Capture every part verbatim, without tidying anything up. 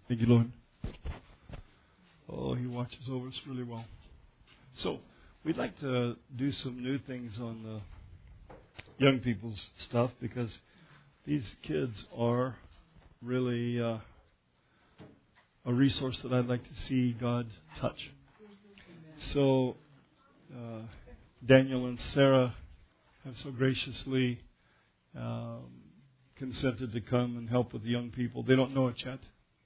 Thank you, Lord. Oh, He watches over us really well. So, we'd like to do some new things on the young people's stuff because these kids are really uh, a resource that I'd like to see God touch. So, uh, Daniel and Sarah have so graciously um, consented to come and help with the young people. They don't know it yet,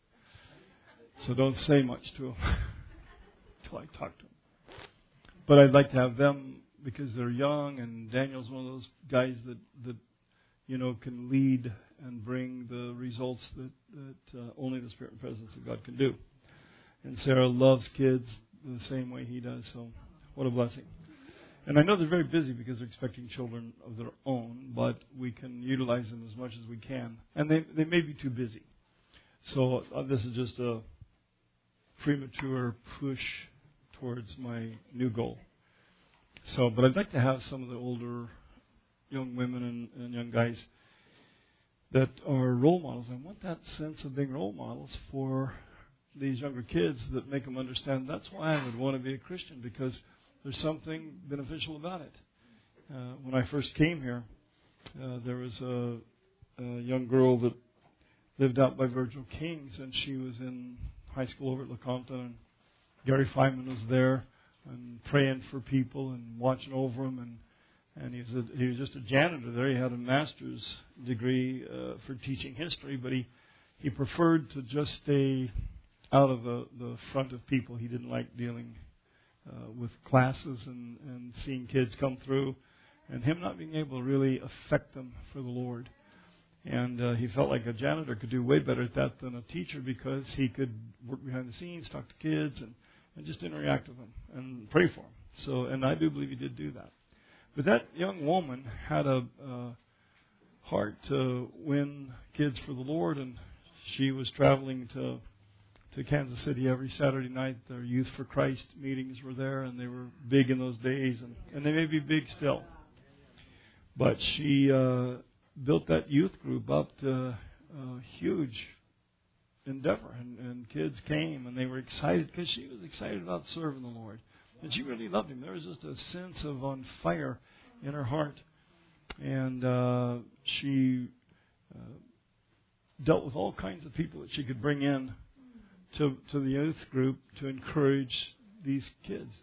so don't say much to them until I talk to them. But I'd like to have them because they're young, and Daniel's one of those guys that, that you know, can lead and bring the results that, that uh, only the Spirit and presence of God can do. And Sarah loves kids the same way he does, so what a blessing. And I know they're very busy because they're expecting children of their own, but we can utilize them as much as we can. And they they may be too busy. So uh, this is just a premature push towards my new goal. So, but I'd like to have some of the older young women and, and young guys that are role models. I want that sense of being role models for these younger kids that make them understand that's why I would want to be a Christian, because there's something beneficial about it. Uh, when I first came here, uh, there was a, a young girl that lived out by Virgil Kings, and she was in high school over at LeCompton, and Gary Feynman was there and praying for people and watching over them, and and he was a, he was just a janitor there. He had a master's degree uh, for teaching history, but he he preferred to just stay out of the, the front of people. He didn't like dealing uh, with classes and, and seeing kids come through, and him not being able to really affect them for the Lord. And uh, he felt like a janitor could do way better at that than a teacher, because he could work behind the scenes, talk to kids, and, and just interact with them and pray for them. So, and I do believe he did do that. But that young woman had a uh, heart to win kids for the Lord, and she was traveling to to Kansas City every Saturday night. Their Youth for Christ meetings were there, and they were big in those days, and, and they may be big still. But she uh, built that youth group up to a huge endeavor, and, and kids came, and they were excited because she was excited about serving the Lord. And she really loved him. There was just a sense of on fire in her heart. And uh, she uh, dealt with all kinds of people that she could bring in to, to the youth group to encourage these kids.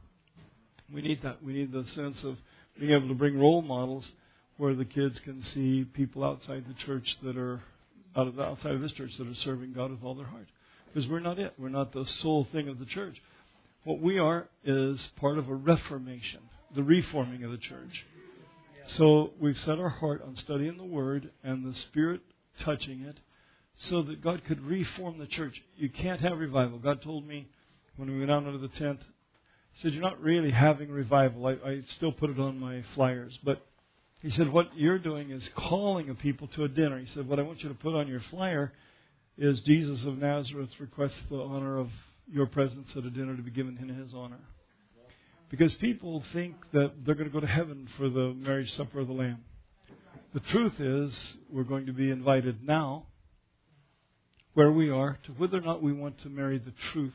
We need that. We need the sense of being able to bring role models where the kids can see people outside the church that are, out of the, outside of this church, that are serving God with all their heart. Because we're not it. We're not the sole thing of the church. What we are is part of a reformation, the reforming of the church. So we've set our heart on studying the Word and the Spirit touching it so that God could reform the church. You can't have revival. God told me when we went out under the tent, He said, you're not really having revival. I, I still put it on my flyers. But He said, what you're doing is calling a people to a dinner. He said, what I want you to put on your flyer is Jesus of Nazareth requests the honor of your presence at a dinner to be given in His honor. Because people think that they're going to go to heaven for the marriage supper of the Lamb. The truth is, we're going to be invited now, where we are, to whether or not we want to marry the truth.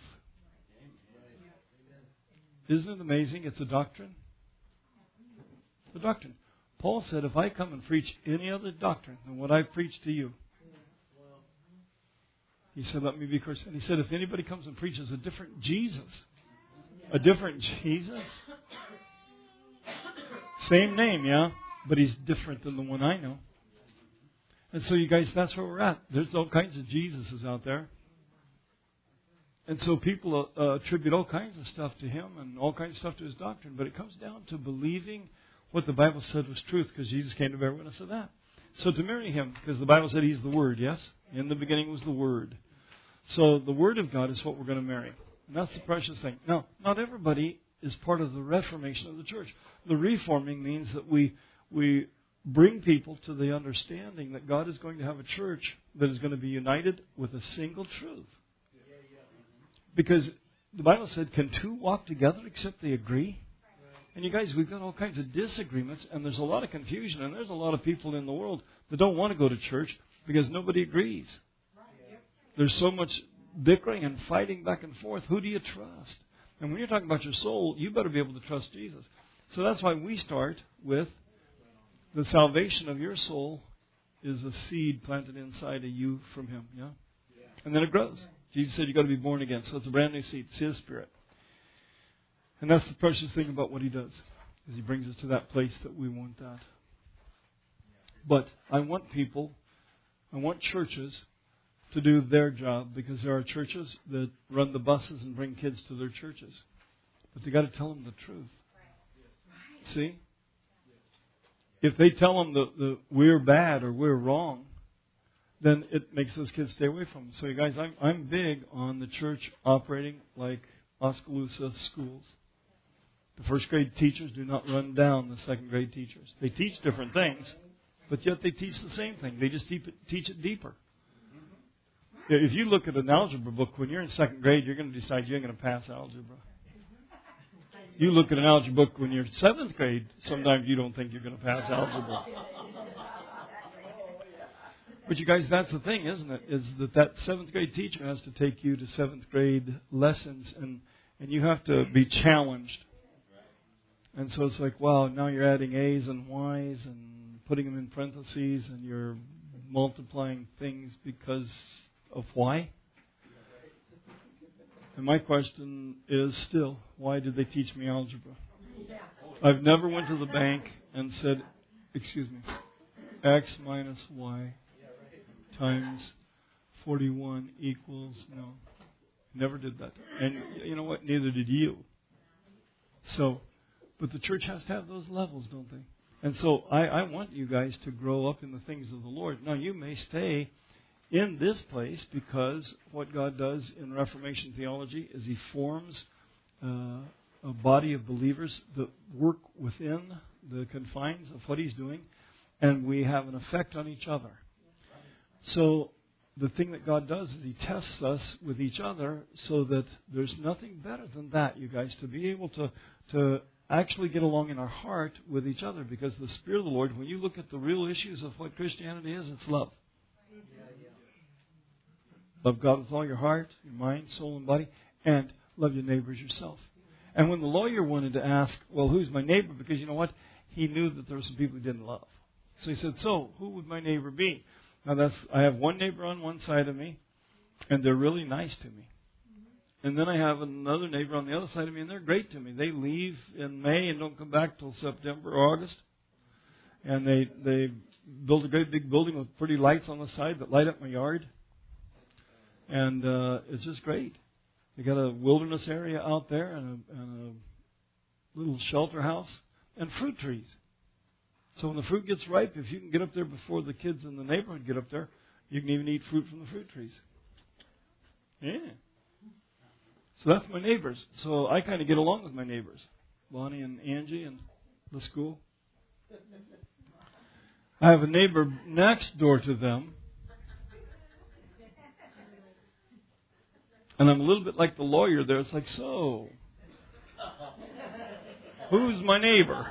Isn't it amazing? It's a doctrine. It's a doctrine. Paul said, if I come and preach any other doctrine than what I preach to you, he said, let me be cursed. And he said, if anybody comes and preaches a different Jesus, a different Jesus, same name, yeah, but he's different than the one I know. And so you guys, that's where we're at. There's all kinds of Jesuses out there. And so people uh, attribute all kinds of stuff to him and all kinds of stuff to his doctrine. But it comes down to believing what the Bible said was truth, because Jesus came to bear witness of that. So to marry him, because the Bible said he's the Word, yes? In the beginning was the Word. So the Word of God is what we're going to marry. And that's the precious thing. Now, not everybody is part of the reformation of the church. The reforming means that we we bring people to the understanding that God is going to have a church that is going to be united with a single truth. Because the Bible said, can two walk together except they agree? And you guys, we've got all kinds of disagreements, and there's a lot of confusion, and there's a lot of people in the world that don't want to go to church because nobody agrees. There's so much bickering and fighting back and forth. Who do you trust? And when you're talking about your soul, you better be able to trust Jesus. So that's why we start with the salvation of your soul is a seed planted inside of you from Him. Yeah? And then it grows. Jesus said you've got to be born again. So it's a brand new seed. It's His Spirit. And that's the precious thing about what He does, is He brings us to that place that we want that. But I want people, I want churches to do their job, because there are churches that run the buses and bring kids to their churches. But they got to tell them the truth. See? If they tell them that the, we're bad or we're wrong, then it makes those kids stay away from them. So you guys, I'm, I'm big on the church operating like Oskaloosa schools. The first grade teachers do not run down the second grade teachers. They teach different things, but yet they teach the same thing. They just teach it, teach it deeper. If you look at an algebra book, when you're in second grade, you're going to decide you ain't going to pass algebra. You look at an algebra book when you're in seventh grade, sometimes you don't think you're going to pass algebra. But you guys, that's the thing, isn't it? Is that that seventh grade teacher has to take you to seventh grade lessons, and, and you have to be challenged. And so it's like, wow, now you're adding A's and Y's and putting them in parentheses, and you're multiplying things because of why? And my question is still, why did they teach me algebra? I've never went to the bank and said, excuse me, X minus Y times forty-one equals, no. Never did that. And you know what? Neither did you. So, but the church has to have those levels, don't they? And so I, I want you guys to grow up in the things of the Lord. Now, you may stay in this place because what God does in Reformation theology is He forms uh, a body of believers that work within the confines of what He's doing, and we have an effect on each other. So the thing that God does is He tests us with each other, so that there's nothing better than that, you guys, to be able to to actually get along in our heart with each other, because the Spirit of the Lord, when you look at the real issues of what Christianity is, it's love. Love God with all your heart, your mind, soul, and body, and love your neighbor as yourself. And when the lawyer wanted to ask, well, who's my neighbor? Because you know what? He knew that there were some people he didn't love. So he said, so, who would my neighbor be? Now, that's I have one neighbor on one side of me, and they're really nice to me. And then I have another neighbor on the other side of me, and they're great to me. They leave in May and don't come back till September or August. And they, they build a great big building with pretty lights on the side that light up my yard. And uh, it's just great. They got a wilderness area out there and a, and a little shelter house and fruit trees. So when the fruit gets ripe, if you can get up there before the kids in the neighborhood get up there, you can even eat fruit from the fruit trees. Yeah. So that's my neighbors. So I kind of get along with my neighbors, Bonnie and Angie and the school. I have a neighbor next door to them. And I'm a little bit like the lawyer there. It's like, so, who's my neighbor?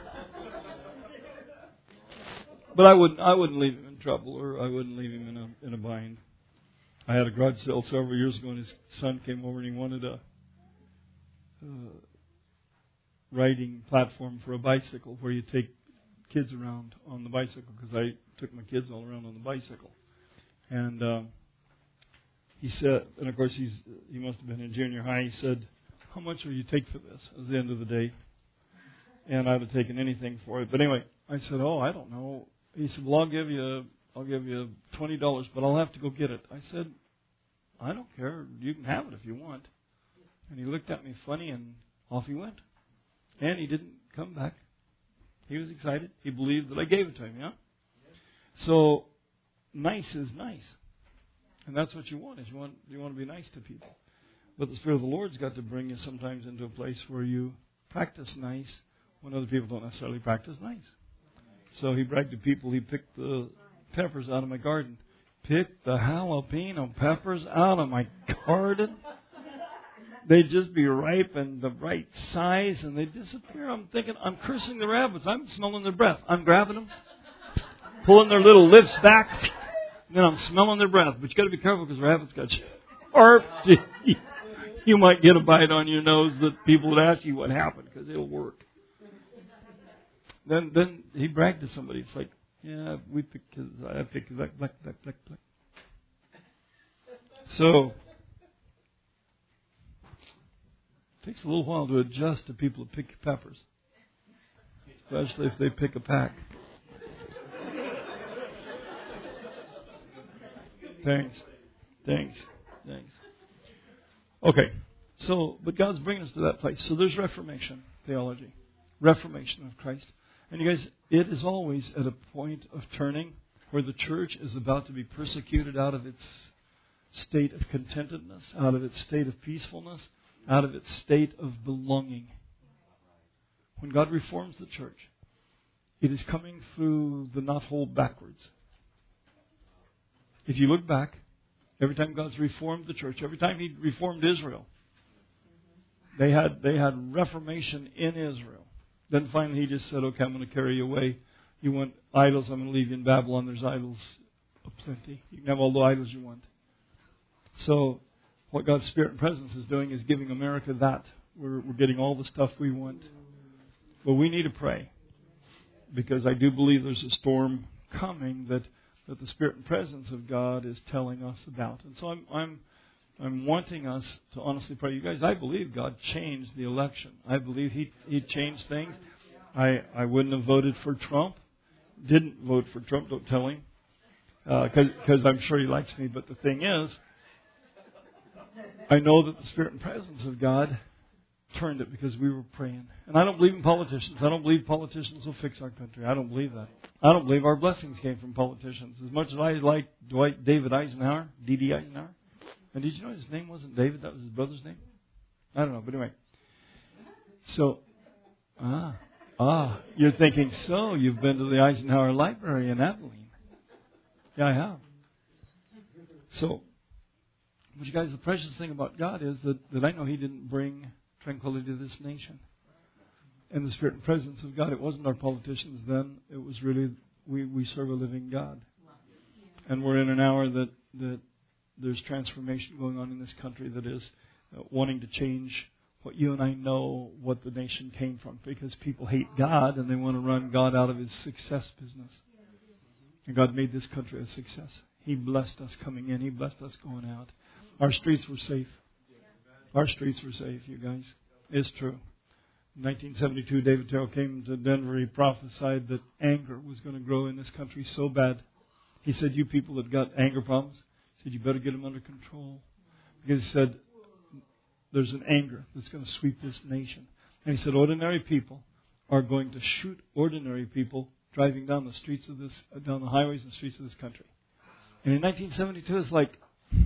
But I wouldn't, I wouldn't leave him in trouble, or I wouldn't leave him in a in a bind. I had a garage sale several years ago, and his son came over and he wanted a uh, riding platform for a bicycle where you take kids around on the bicycle, because I took my kids all around on the bicycle. And uh, he said, and of course he's he must have been in junior high. He said, "How much will you take for this?" At the end of the day, and I'd have taken anything for it. But anyway, I said, "Oh, I don't know." He said, "Well, I'll give you I'll give you twenty dollars, but I'll have to go get it." I said, "I don't care. You can have it if you want." And he looked at me funny, and off he went. And he didn't come back. He was excited. He believed that I gave it to him. Yeah. So nice is nice. And that's what you want, is you want you want to be nice to people. But the Spirit of the Lord's got to bring you sometimes into a place where you practice nice when other people don't necessarily practice nice. So he bragged to people, he picked the peppers out of my garden. Picked the jalapeno peppers out of my garden? They'd just be ripe and the right size, and they'd disappear. I'm thinking, I'm cursing the rabbits. I'm smelling their breath. I'm grabbing them, pulling their little lips back. And then I'm smelling their breath. But you got to be careful, because rabbits got you. Or you might get a bite on your nose that people would ask you what happened because it'll work. Then then he bragged to somebody. It's like, yeah, we picked his, I picked his, black, black, black, black, black. So, it takes a little while to adjust to people that pick peppers. Especially if they pick a pack. Thanks. Thanks. Thanks. Okay. So, but God's bringing us to that place. So there's Reformation theology. Reformation of Christ. And you guys, it is always at a point of turning where the church is about to be persecuted out of its state of contentedness, out of its state of peacefulness, out of its state of belonging. When God reforms the church, it is coming through the knothole backwards. If you look back, every time God's reformed the church, every time He reformed Israel, they had they had reformation in Israel. Then finally He just said, okay, I'm going to carry you away. You want idols, I'm going to leave you in Babylon. There's idols aplenty. You can have all the idols you want. So what God's Spirit and presence is doing is giving America that. We're, we're getting all the stuff we want. But we need to pray. Because I do believe there's a storm coming that, that the Spirit and presence of God is telling us about. And so I'm I'm I'm wanting us to honestly pray. You guys, I believe God changed the election. I believe He He changed things. I, I wouldn't have voted for Trump. Didn't vote for Trump, don't tell him. Because uh, I'm sure he likes me. But the thing is, I know that the Spirit and presence of God turned it because we were praying. And I don't believe in politicians. I don't believe politicians will fix our country. I don't believe that. I don't believe our blessings came from politicians. As much as I like Dwight David Eisenhower, D D Eisenhower. And did you know his name wasn't David? That was his brother's name? I don't know. But anyway. So, ah, ah, you're thinking, so you've been to the Eisenhower Library in Abilene. Yeah, I have. So, but you guys, the precious thing about God is that, that I know He didn't bring tranquility to this nation. And the Spirit and presence of God, it wasn't our politicians then. It was really, we, we serve a living God. And we're in an hour that, that there's transformation going on in this country that is uh, wanting to change what you and I know what the nation came from. Because people hate God and they want to run God out of His success business. And God made this country a success. He blessed us coming in. He blessed us going out. Our streets were safe. Our streets were safe, you guys. It's true. In nineteen seventy-two, David Terrell came to Denver. He prophesied that anger was going to grow in this country so bad. He said, you people that got anger problems, he said, you better get them under control. Because he said, there's an anger that's going to sweep this nation. And he said, ordinary people are going to shoot ordinary people driving down the streets of this, down the highways and streets of this country. And in nineteen seventy-two, it's like,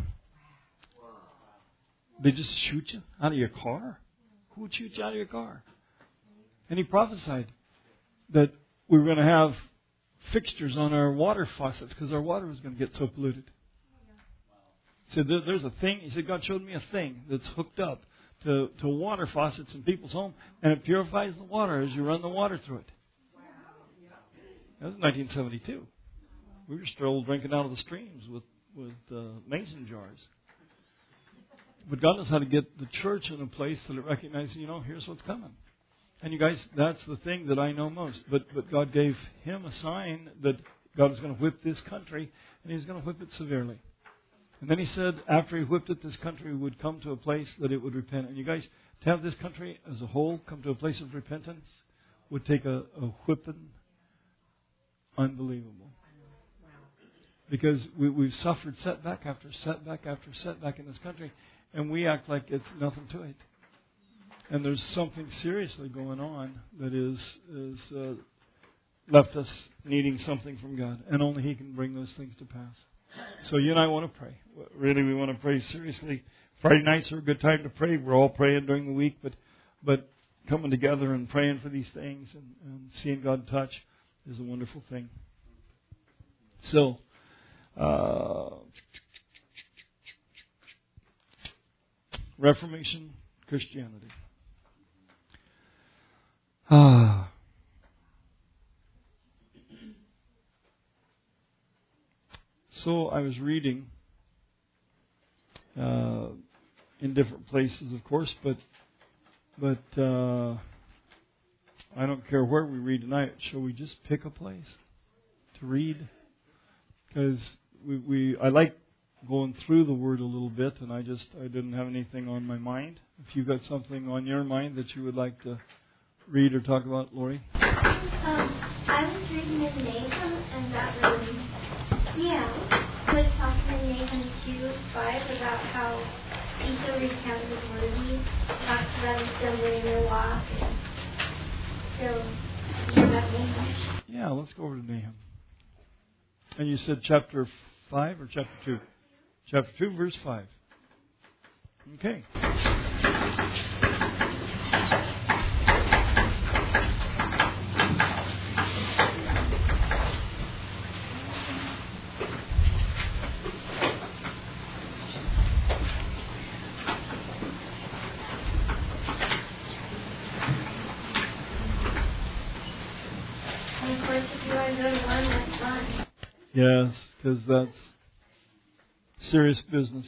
they just shoot you out of your car? Who would shoot you out of your car? And he prophesied that we were going to have fixtures on our water faucets because our water was going to get so polluted. He said, there's a thing. He said, God showed me a thing that's hooked up to, to water faucets in people's home, and it purifies the water as you run the water through it. That was nineteen seventy-two. We were still drinking out of the streams with, with uh, mason jars. But God knows how to get the church in a place that it recognizes, you know, here's what's coming. And you guys, that's the thing that I know most. But but God gave him a sign that God was going to whip this country, and He was going to whip it severely. And then He said, after He whipped it, this country would come to a place that it would repent. And you guys, to have this country as a whole come to a place of repentance would take a, a whipping unbelievable. Because we, we've suffered setback after setback after setback in this country. And we act like it's nothing to it. And there's something seriously going on that is is uh, left us needing something from God. And only He can bring those things to pass. So you and I want to pray. Really, we want to pray seriously. Friday nights are a good time to pray. We're all praying during the week. But but coming together and praying for these things and, and seeing God touch is a wonderful thing. So... Uh, Reformation Christianity. Ah. So I was reading uh, in different places, of course, but but uh, I don't care where we read tonight. Shall we just pick a place to read? Because we, we I like going through the Word a little bit, and I just I didn't have anything on my mind. If you've got something on your mind that you would like to read or talk about, Lori? Um, I was reading in Nahum, and that really, yeah, was talking in Nahum two five about how Esau recounted his worthy, talks about him stumbling in their walk, and so, you have Nahum. Yeah, let's go over to Nahum. And you said chapter five or chapter two? Chapter two, verse five. Okay. And of course, if you want to go to one, that's fine. Yes, because that's serious business.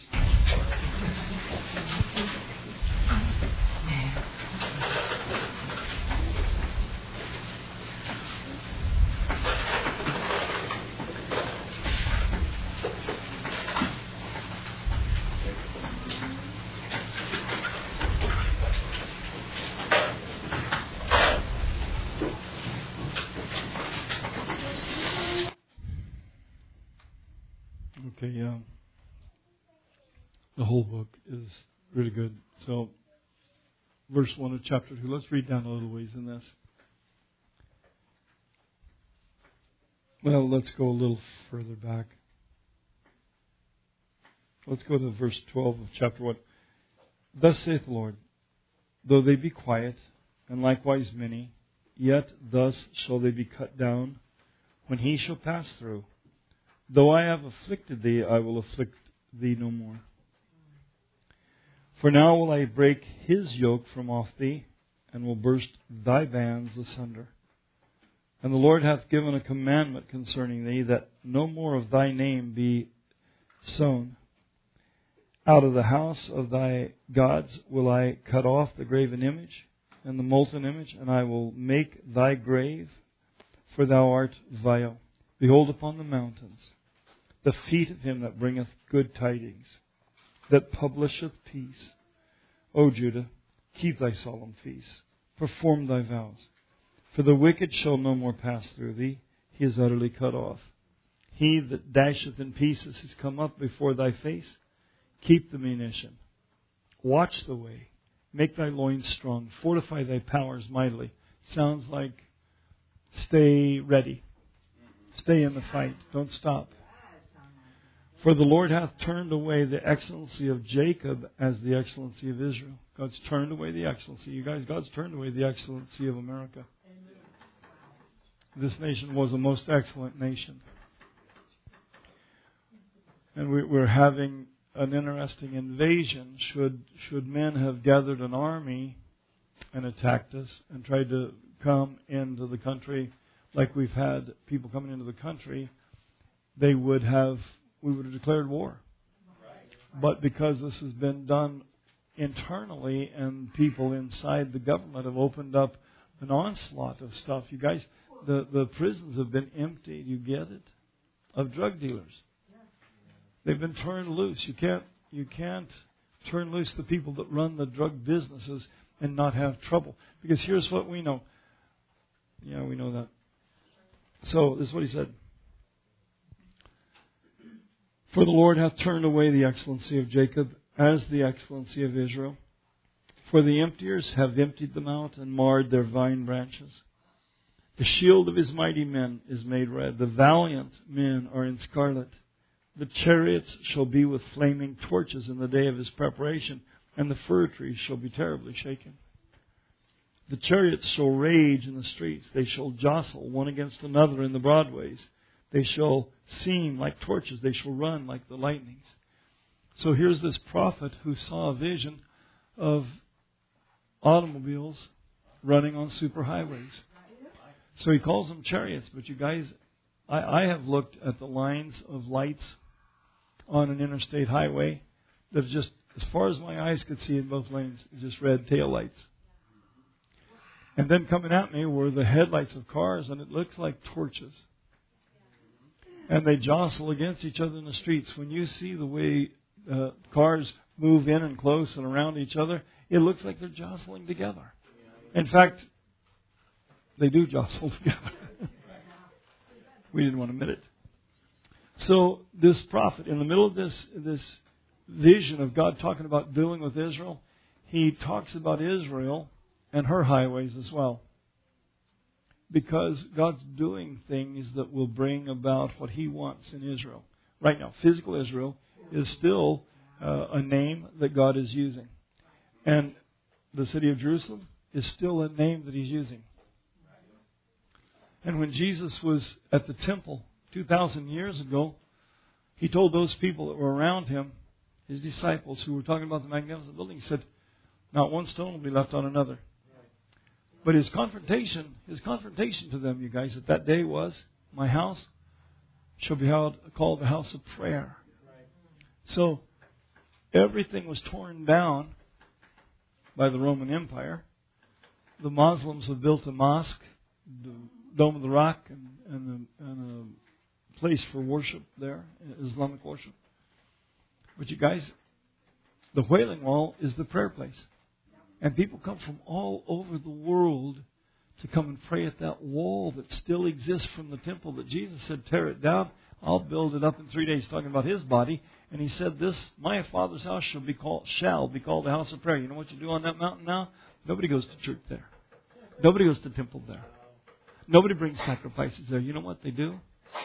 Okay, yeah. The whole book is really good. So, verse one of chapter two. Let's read down a little ways in this. Well, let's go a little further back. Let's go to verse twelve of chapter one. Thus saith the Lord, though they be quiet, and likewise many, yet thus shall they be cut down when he shall pass through. Though I have afflicted thee, I will afflict thee no more. For now will I break his yoke from off thee, and will burst thy bands asunder. And the Lord hath given a commandment concerning thee, that no more of thy name be sown. Out of the house of thy gods will I cut off the graven image, and the molten image, and I will make thy grave, for thou art vile. Behold upon the mountains the feet of him that bringeth good tidings, that publisheth peace. O Judah, keep thy solemn feasts, perform thy vows. For the wicked shall no more pass through thee, he is utterly cut off. He that dasheth in pieces is come up before thy face. Keep the munition. Watch the way. Make thy loins strong. Fortify thy powers mightily. Sounds like stay ready. Stay in the fight. Don't stop. For the Lord hath turned away the excellency of Jacob as the excellency of Israel. God's turned away the excellency. You guys, God's turned away the excellency of America. This nation was a most excellent nation. And we, we're having an interesting invasion. Should, should men have gathered an army and attacked us and tried to come into the country like we've had people coming into the country, they would have we would have declared war. But because this has been done internally and people inside the government have opened up an onslaught of stuff, you guys, the, the prisons have been emptied, you get it, of drug dealers. They've been turned loose. You can't you can't turn loose the people that run the drug businesses and not have trouble. Because here's what we know. Yeah, we know that. So this is what he said. For the Lord hath turned away the excellency of Jacob as the excellency of Israel. For the emptiers have emptied them out and marred their vine branches. The shield of his mighty men is made red. The valiant men are in scarlet. The chariots shall be with flaming torches in the day of his preparation, and the fir trees shall be terribly shaken. The chariots shall rage in the streets. They shall jostle one against another in the broadways. They shall seem like torches. They shall run like the lightnings. So here's this prophet who saw a vision of automobiles running on superhighways. So he calls them chariots. But you guys, I, I have looked at the lines of lights on an interstate highway, that are just, as far as my eyes could see in both lanes, just red tail lights. And then coming at me were the headlights of cars, and it looks like torches. And they jostle against each other in the streets. When you see the way uh, cars move in and close and around each other, it looks like they're jostling together. In fact, they do jostle together. We didn't want to admit it. So this prophet, in the middle of this this vision of God talking about dealing with Israel, he talks about Israel and her highways as well. Because God's doing things that will bring about what He wants in Israel. Right now, physical Israel is still uh, a name that God is using. And the city of Jerusalem is still a name that He's using. And when Jesus was at the temple two thousand years ago, He told those people that were around Him, His disciples who were talking about the magnificent building, He said, not one stone will be left on another. But His confrontation, His confrontation to them, you guys, at that day was, my house shall be held, called the house of prayer. So, everything was torn down by the Roman Empire. The Muslims have built a mosque, the Dome of the Rock, and, and, a, and a place for worship there, Islamic worship. But you guys, the Wailing Wall is the prayer place. And people come from all over the world to come and pray at that wall that still exists from the temple that Jesus said, tear it down, I'll build it up in three days, talking about His body. And He said, this, my Father's house shall be called, shall be called the house of prayer. You know what you do on that mountain now? Nobody goes to church there. Nobody goes to temple there. Nobody brings sacrifices there. You know what they do?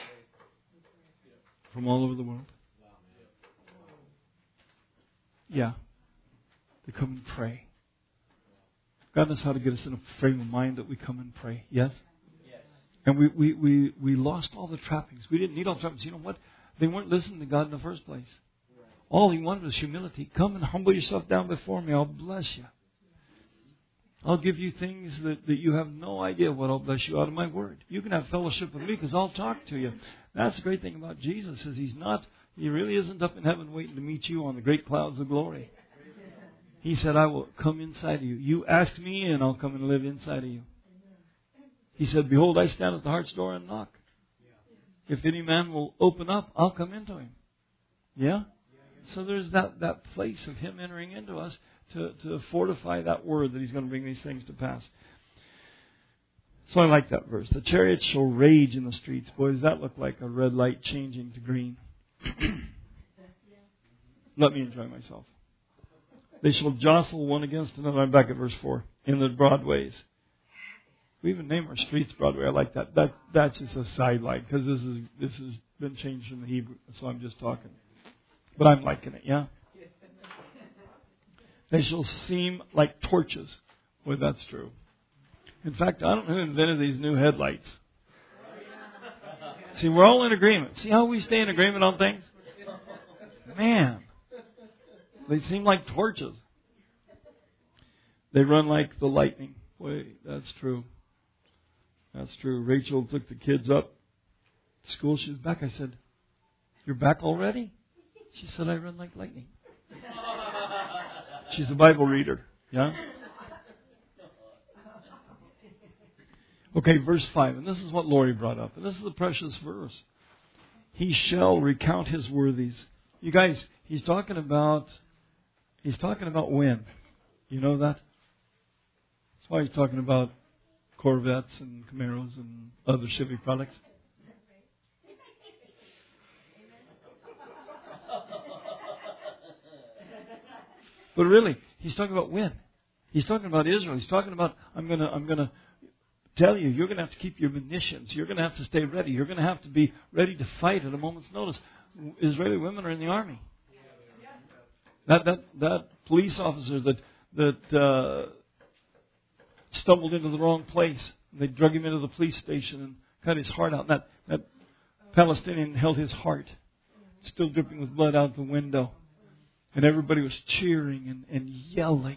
From all over the world. Yeah. They come and pray. God knows how to get us in a frame of mind that we come and pray. Yes? Yes. And we, we, we, we lost all the trappings. We didn't need all the trappings. You know what? They weren't listening to God in the first place. Right. All He wanted was humility. Come and humble yourself down before me. I'll bless you. I'll give you things that, that you have no idea what I'll bless you out of my word. You can have fellowship with me because I'll talk to you. That's the great thing about Jesus is He's not, He really isn't up in heaven waiting to meet you on the great clouds of glory. He said, I will come inside of you. You ask me and I'll come and live inside of you. He said, behold, I stand at the heart's door and knock. If any man will open up, I'll come into him. Yeah? So there's that, that place of Him entering into us to, to fortify that word that He's going to bring these things to pass. So I like that verse. The chariots shall rage in the streets. Boy, does that look like a red light changing to green. Let me enjoy myself. They shall jostle one against another. I'm back at verse four. In the broad ways. We even name our streets Broadway. I like that. That that's just a sideline because this is this has been changed from the Hebrew, so I'm just talking. But I'm liking it. Yeah. They shall seem like torches. Well, that's true. In fact, I don't know who invented these new headlights. See, we're all in agreement. See how we stay in agreement on things? Man. They seem like torches. They run like the lightning. Boy, that's true. That's true. Rachel took the kids up to school. She was back. I said, you're back already? She said, I run like lightning. She's a Bible reader. Yeah? Okay, verse five. And this is what Lori brought up. And this is a precious verse. He shall recount His worthies. You guys, he's talking about... He's talking about when. You know that? That's why he's talking about Corvettes and Camaros and other Chevy products. But really, he's talking about when. He's talking about Israel. He's talking about, I'm gonna I'm gonna tell you, you're gonna have to keep your munitions. You're gonna have to stay ready. You're gonna have to be ready to fight at a moment's notice. Israeli women are in the army. That that that police officer that that uh, stumbled into the wrong place. They drug him into the police station and cut his heart out. That that Palestinian held his heart, still dripping with blood, out the window, and everybody was cheering and, and yelling.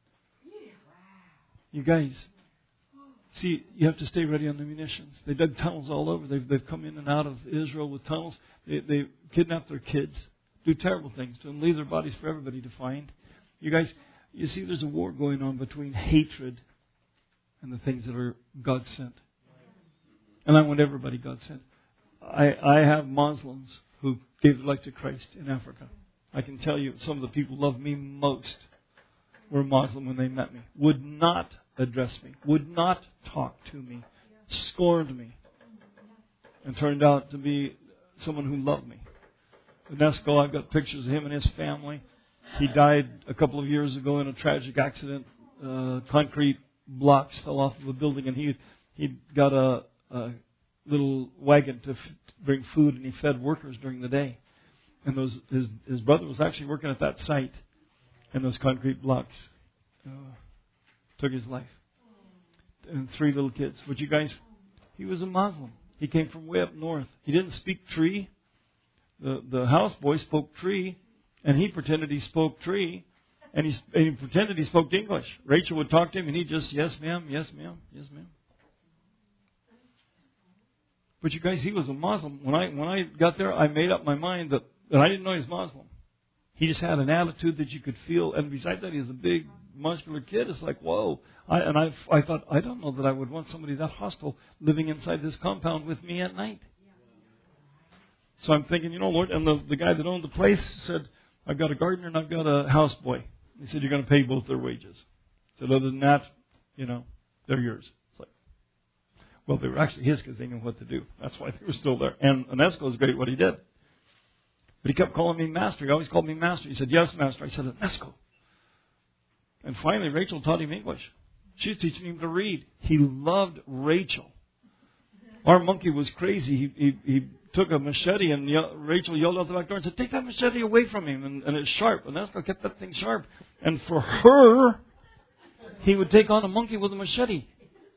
You guys, see, you have to stay ready on the munitions. They dug tunnels all over. They've they've come in and out of Israel with tunnels. They they kidnapped their kids. do terrible things to them, leave their bodies for everybody to find. You guys, you see there's a war going on between hatred and the things that are God sent. And I want everybody God sent. I, I have Muslims who gave their life to Christ in Africa. I can tell you some of the people who love me most were Muslim when they met me. Would not address me. Would not talk to me. Scorned me. And turned out to be someone who loved me. UNESCO, I've got pictures of him and his family. He died a couple of years ago in a tragic accident. Uh, concrete blocks fell off of a building, and he he got a, a little wagon to f- bring food, and he fed workers during the day. And those his his brother was actually working at that site, and those concrete blocks uh, took his life. And three little kids. But you guys, he was a Muslim. He came from way up north. He didn't speak Tree. The the houseboy spoke Tree, and he pretended he spoke Tree, and he, and he pretended he spoke English. Rachel would talk to him, and he just, yes, ma'am, yes, ma'am, yes, ma'am. But you guys, he was a Muslim. When I when I got there, I made up my mind that, that I didn't know he was Muslim. He just had an attitude that you could feel, and besides that, he was a big, muscular kid. It's like, whoa. I, and I, I thought, I don't know that I would want somebody that hostile living inside this compound with me at night. So I'm thinking, you know, Lord, and the, the guy that owned the place said, I've got a gardener and I've got a houseboy. He said, you're going to pay both their wages. I said, other than that, you know, they're yours. It's like, well, they were actually his because they knew what to do. That's why they were still there. And UNESCO was great what he did. But he kept calling me master. He always called me master. He said, yes, master. I said, UNESCO. And finally, Rachel taught him English. She's teaching him to read. He loved Rachel. Our monkey was crazy. He, he, he took a machete, and ye- Rachel yelled out the back door and said, take that machete away from him. And, and it's sharp. And UNESCO kept that thing sharp. And for her, he would take on a monkey with a machete.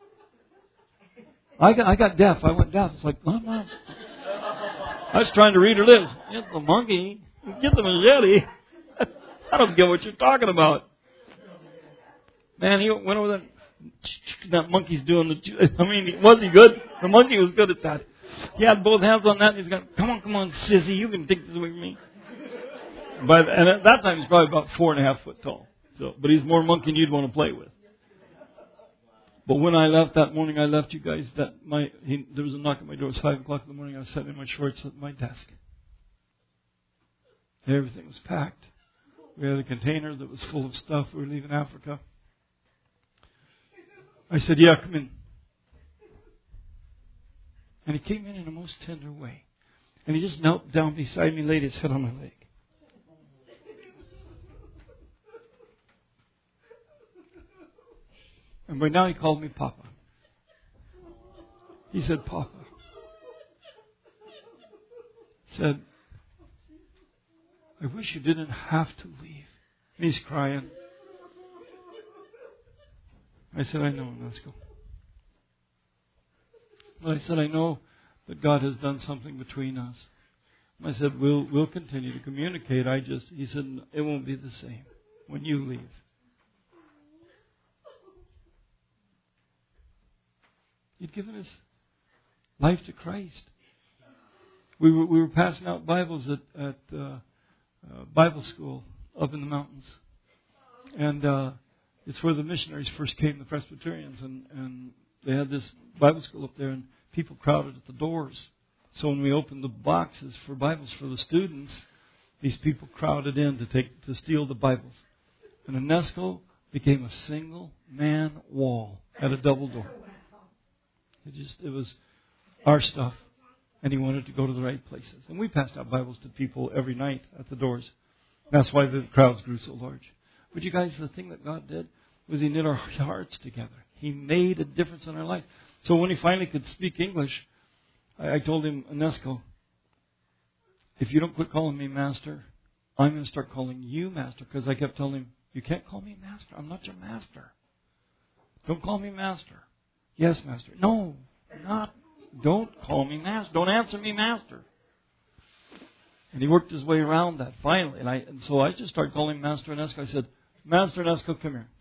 I got, I got deaf. I went deaf. It's like, Mom, Mom. I was trying to read her lips. Get the monkey. Get the machete. I don't get what you're talking about. Man, he went over there. That monkey's doing the... I mean, was he good? The monkey was good at that. He had both hands on that, and he's going, come on, come on, sissy, you can take this away from me. But, and at that time, he's probably about four and a half foot tall. So, but he's more monkey than you'd want to play with. But when I left that morning, I left you guys, that my he, there was a knock at my door. It was five o'clock in the morning. I was sitting in my shorts at my desk. Everything was packed. We had a container that was full of stuff. We were leaving Africa. I said, yeah, come in. And he came in in a most tender way. And he just knelt down beside me, laid his head on my leg. And by now he called me Papa. He said, Papa. He said, I wish you didn't have to leave. And he's crying. I said, I know, let's go. But I said, I know that God has done something between us. I said, we'll we'll continue to communicate. I just, he said, it won't be the same when you leave. He'd given his life to Christ. We were we were passing out Bibles at at uh, uh, Bible school up in the mountains, and uh, it's where the missionaries first came, the Presbyterians, and, and they had this Bible school up there, and people crowded at the doors. So when we opened the boxes for Bibles for the students, these people crowded in to take to steal the Bibles, and UNESCO became a single man wall at a double door. It just it was our stuff, and he wanted to go to the right places. And we passed out Bibles to people every night at the doors. That's why the crowds grew so large. But you guys, the thing that God did was He knit our hearts together. He made a difference in our life. So when he finally could speak English, I, I told him, UNESCO, if you don't quit calling me Master, I'm going to start calling you Master. Because I kept telling him, you can't call me Master. I'm not your Master. Don't call me Master. Yes, Master. No, not. Don't call me Master. Don't answer me Master. And he worked his way around that finally. And I and so I just started calling Master UNESCO. I said, Master UNESCO, come here.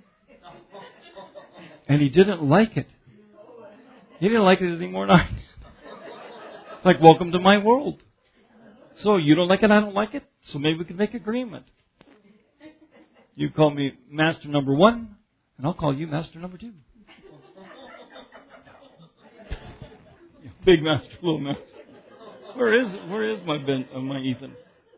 And he didn't like it. He didn't like it any more than I did. It's like, welcome to my world. So you don't like it, I don't like it. So maybe we can make agreement. You call me master number one, and I'll call you master number two. Big master, little master. Where is where is my Ben, uh, my Ethan?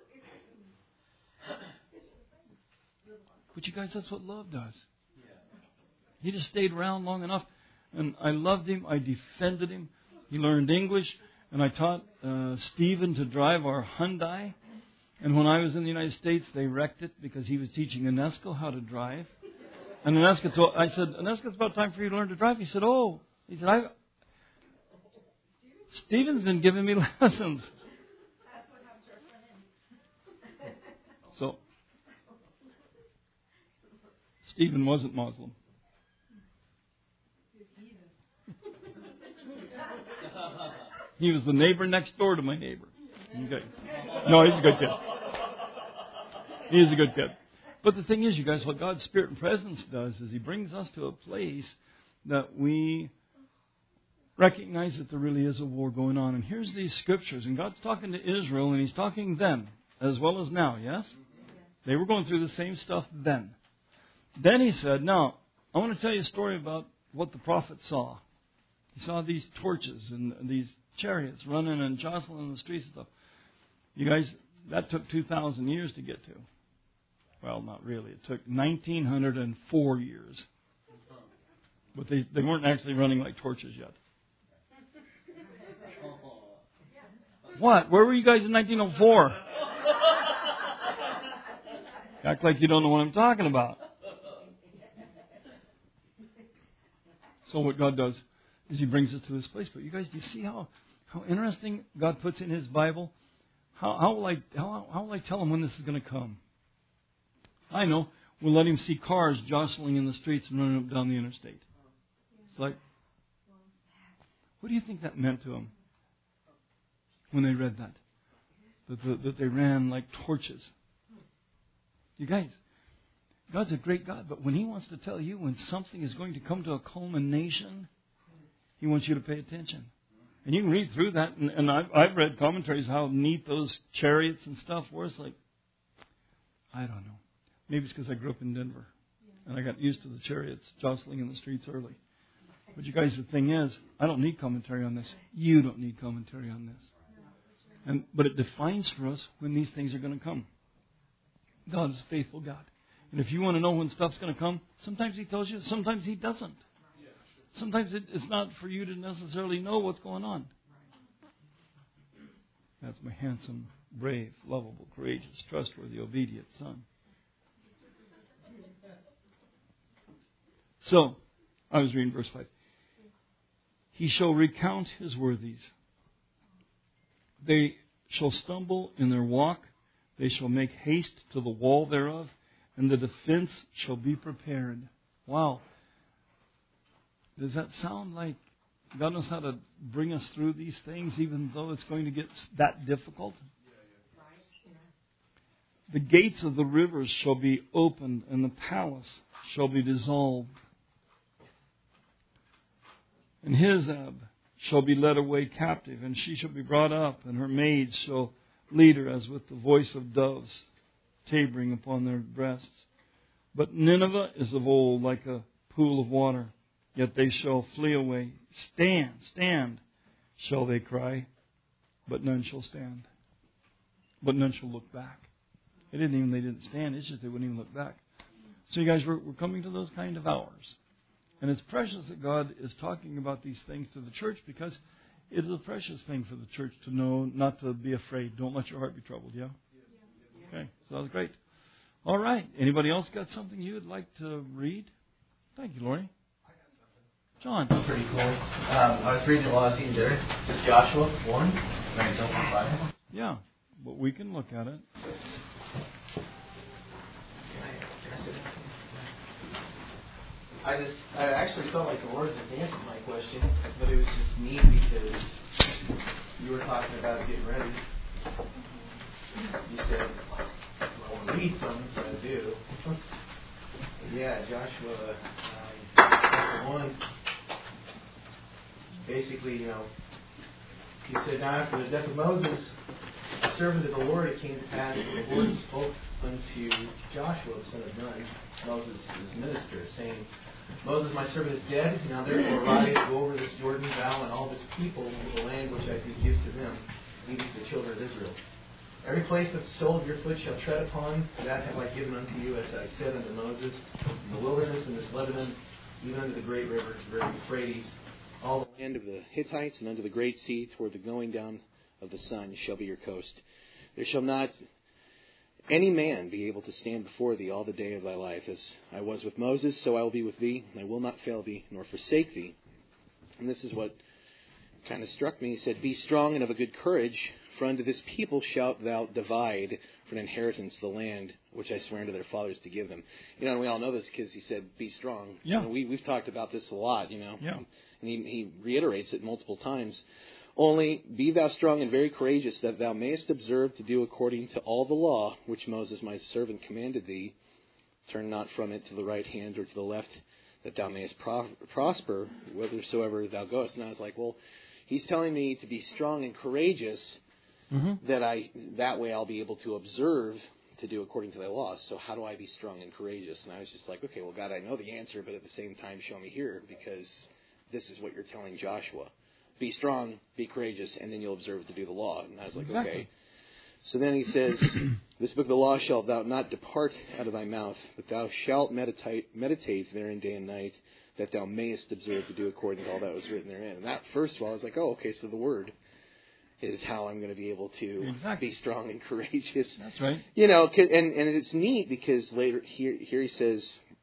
But you guys, that's what love does. He just stayed around long enough, and I loved him. I defended him. He learned English, and I taught uh, Stephen to drive our Hyundai. And when I was in the United States, they wrecked it because he was teaching Inesco how to drive. And Inesco told, I said, Inesco, it's about time for you to learn to drive. He said, oh, he said, I. Stephen's been giving me lessons. So, Stephen wasn't Muslim. He was the neighbor next door to my neighbor. Okay. No, he's a good kid. He's a good kid. But the thing is, you guys, what God's Spirit and presence does is He brings us to a place that we recognize that there really is a war going on. And here's these scriptures. And God's talking to Israel, and He's talking then as well as now, yes? They were going through the same stuff then. Then He said, now, I want to tell you a story about what the prophet saw. He saw these torches and these chariots running and jostling in the streets and stuff. You guys, that took two thousand years to get to. Well, not really. It took one thousand nine hundred four years. But they, they weren't actually running like torches yet. What? Where were you guys in nineteen oh four? Act like you don't know what I'm talking about. So what God does is He brings us to this place. But you guys, do you see how, how interesting God puts in His Bible? How, how, will I, how, how will I tell Him when this is going to come? I know. We'll let Him see cars jostling in the streets and running up down the interstate. It's like, what do you think that meant to them when they read that? That, the, that they ran like torches. You guys, God's a great God, but when He wants to tell you when something is going to come to a culmination, He wants you to pay attention. And you can read through that, and, and I've, I've read commentaries how neat those chariots and stuff were. It's like, I don't know. Maybe it's because I grew up in Denver, and I got used to the chariots jostling in the streets early. But you guys, the thing is, I don't need commentary on this. You don't need commentary on this. And but it defines for us when these things are going to come. God is a faithful God. And if you want to know when stuff's going to come, sometimes He tells you, sometimes He doesn't. Sometimes it, it's not for you to necessarily know what's going on. That's my handsome, brave, lovable, courageous, trustworthy, obedient son. So, I was reading verse five. He shall recount His worthies. They shall stumble in their walk. They shall make haste to the wall thereof, and the defense shall be prepared. Wow. Does that sound like God knows how to bring us through these things, even though it's going to get that difficult? The gates of the rivers shall be opened, and the palace shall be dissolved. And Hizab shall be led away captive, and she shall be brought up, and her maids shall lead her as with the voice of doves, tabering upon their breasts. But Nineveh is of old like a pool of water, yet they shall flee away. Stand, stand, shall they cry, but none shall stand. But none shall look back. They didn't even, they didn't stand, it's just they wouldn't even look back. So you guys, we're, we're coming to those kind of hours. And it's precious that God is talking about these things to the church, because it is a precious thing for the church to know not to be afraid. Don't let your heart be troubled, yeah? Okay, so that was great. All right. Anybody else got something you would like to read? Thank you, Lori. John. Pretty cool. Um, I was reading a lot of things there. Is Joshua one? Right, don't five. Yeah, but we can look at it. I just, I actually felt like the Lord just answered my question, but it was just neat because you were talking about getting ready. You said, well, I want to read something, so I do. Yeah, Joshua um, one. Basically, you know, he said, now after the death of Moses, servant of the Lord, it came to pass that the Lord spoke unto Joshua, the son of Nun, Moses' minister, saying, Moses, my servant, is dead. Now therefore arise, go over this Jordan, thou and all this people, into the land which I do give to them, even to the children of Israel. Every place that the sole of your foot shall tread upon, that have I given unto you, as I said unto Moses, in the wilderness, in this Lebanon, even unto the great river, the river Euphrates, all the land of the Hittites, and unto the great sea, toward the going down of the sun, shall be your coast. There shall not any man be able to stand before thee all the day of thy life. As I was with Moses, so I will be with thee, and I will not fail thee, nor forsake thee. And this is what kind of struck me. He said, Be strong and of a good courage, for unto this people shalt thou divide for an inheritance the land which I swear unto their fathers to give them. You know, and we all know this because he said, Be strong. Yeah. You know, we, we've talked about this a lot, you know. Yeah. And he, he reiterates it multiple times. Only be thou strong and very courageous, that thou mayest observe to do according to all the law which Moses my servant commanded thee. Turn not from it to the right hand or to the left, that thou mayest pro- prosper whithersoever thou goest. And I was like, well, he's telling me to be strong and courageous, mm-hmm. that I that way I'll be able to observe to do according to thy law. So how do I be strong and courageous? And I was just like, okay, well, God, I know the answer, but at the same time, show me here, because this is what you're telling Joshua. Be strong, be courageous, and then you'll observe to do the law. And I was like, exactly. Okay. So then he says, This book of the law shalt thou not depart out of thy mouth, but thou shalt meditate, meditate therein day and night, that thou mayest observe to do according to all that was written therein. And that, first of all, I was like, oh, okay, so the word is how I'm going to be able to exactly. be strong and courageous. That's right. You know, and, and it's neat because later here, here he says,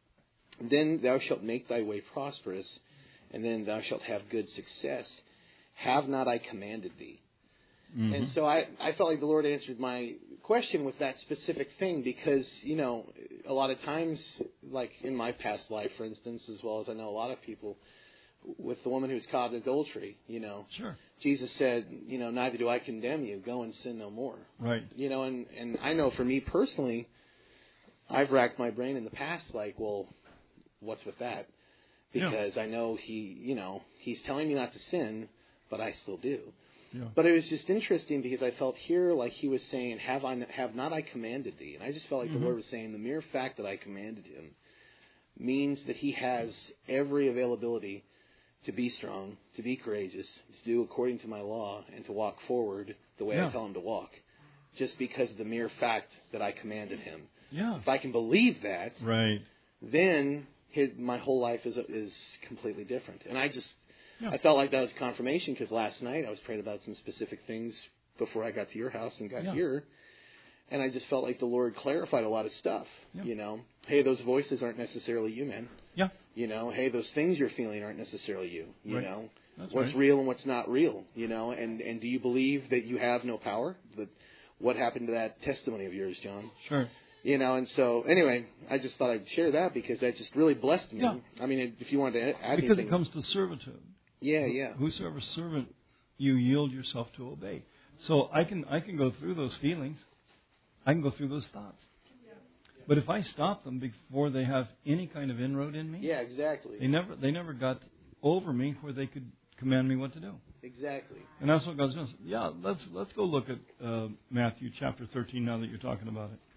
Then thou shalt make thy way prosperous, and then thou shalt have good success. Have not I commanded thee? Mm-hmm. And so I, I felt like the Lord answered my question with that specific thing because, you know, a lot of times, like in my past life, for instance, as well as I know a lot of people, with the woman who was caught in adultery, you know, sure. Jesus said, you know, neither do I condemn you. Go and sin no more. Right. You know, and, and I know for me personally, I've racked my brain in the past like, well, what's with that? Because yeah. I know he, you know, he's telling me not to sin, but I still do. Yeah. But it was just interesting because I felt here like he was saying, have I have not I commanded thee? And I just felt like mm-hmm. the Lord was saying the mere fact that I commanded him means that he has every availability to be strong, to be courageous, to do according to my law, and to walk forward the way yeah. I tell him to walk, just because of the mere fact that I commanded him. Yeah. If I can believe that, right. then his, my whole life is is completely different. And I just... Yeah. I felt like that was confirmation because last night I was praying about some specific things before I got to your house and got yeah. here. And I just felt like the Lord clarified a lot of stuff. Yeah. You know, hey, those voices aren't necessarily you, man. Yeah. You know, hey, those things you're feeling aren't necessarily you. You right. know, That's what's right. real and what's not real. You know, and, and do you believe that you have no power? That what happened to that testimony of yours, John? Sure. You know, and so, anyway, I just thought I'd share that because that just really blessed me. Yeah. I mean, if you wanted to add because anything. Because it comes to servitude. Yeah, yeah. Whosoever servant you yield yourself to obey. So I can I can go through those feelings. I can go through those thoughts. But if I stop them before they have any kind of inroad in me, yeah, exactly. They never they never got over me where they could command me what to do. Exactly. And that's what God's doing. Yeah, let's let's go look at uh, Matthew chapter thirteen now that you're talking about it.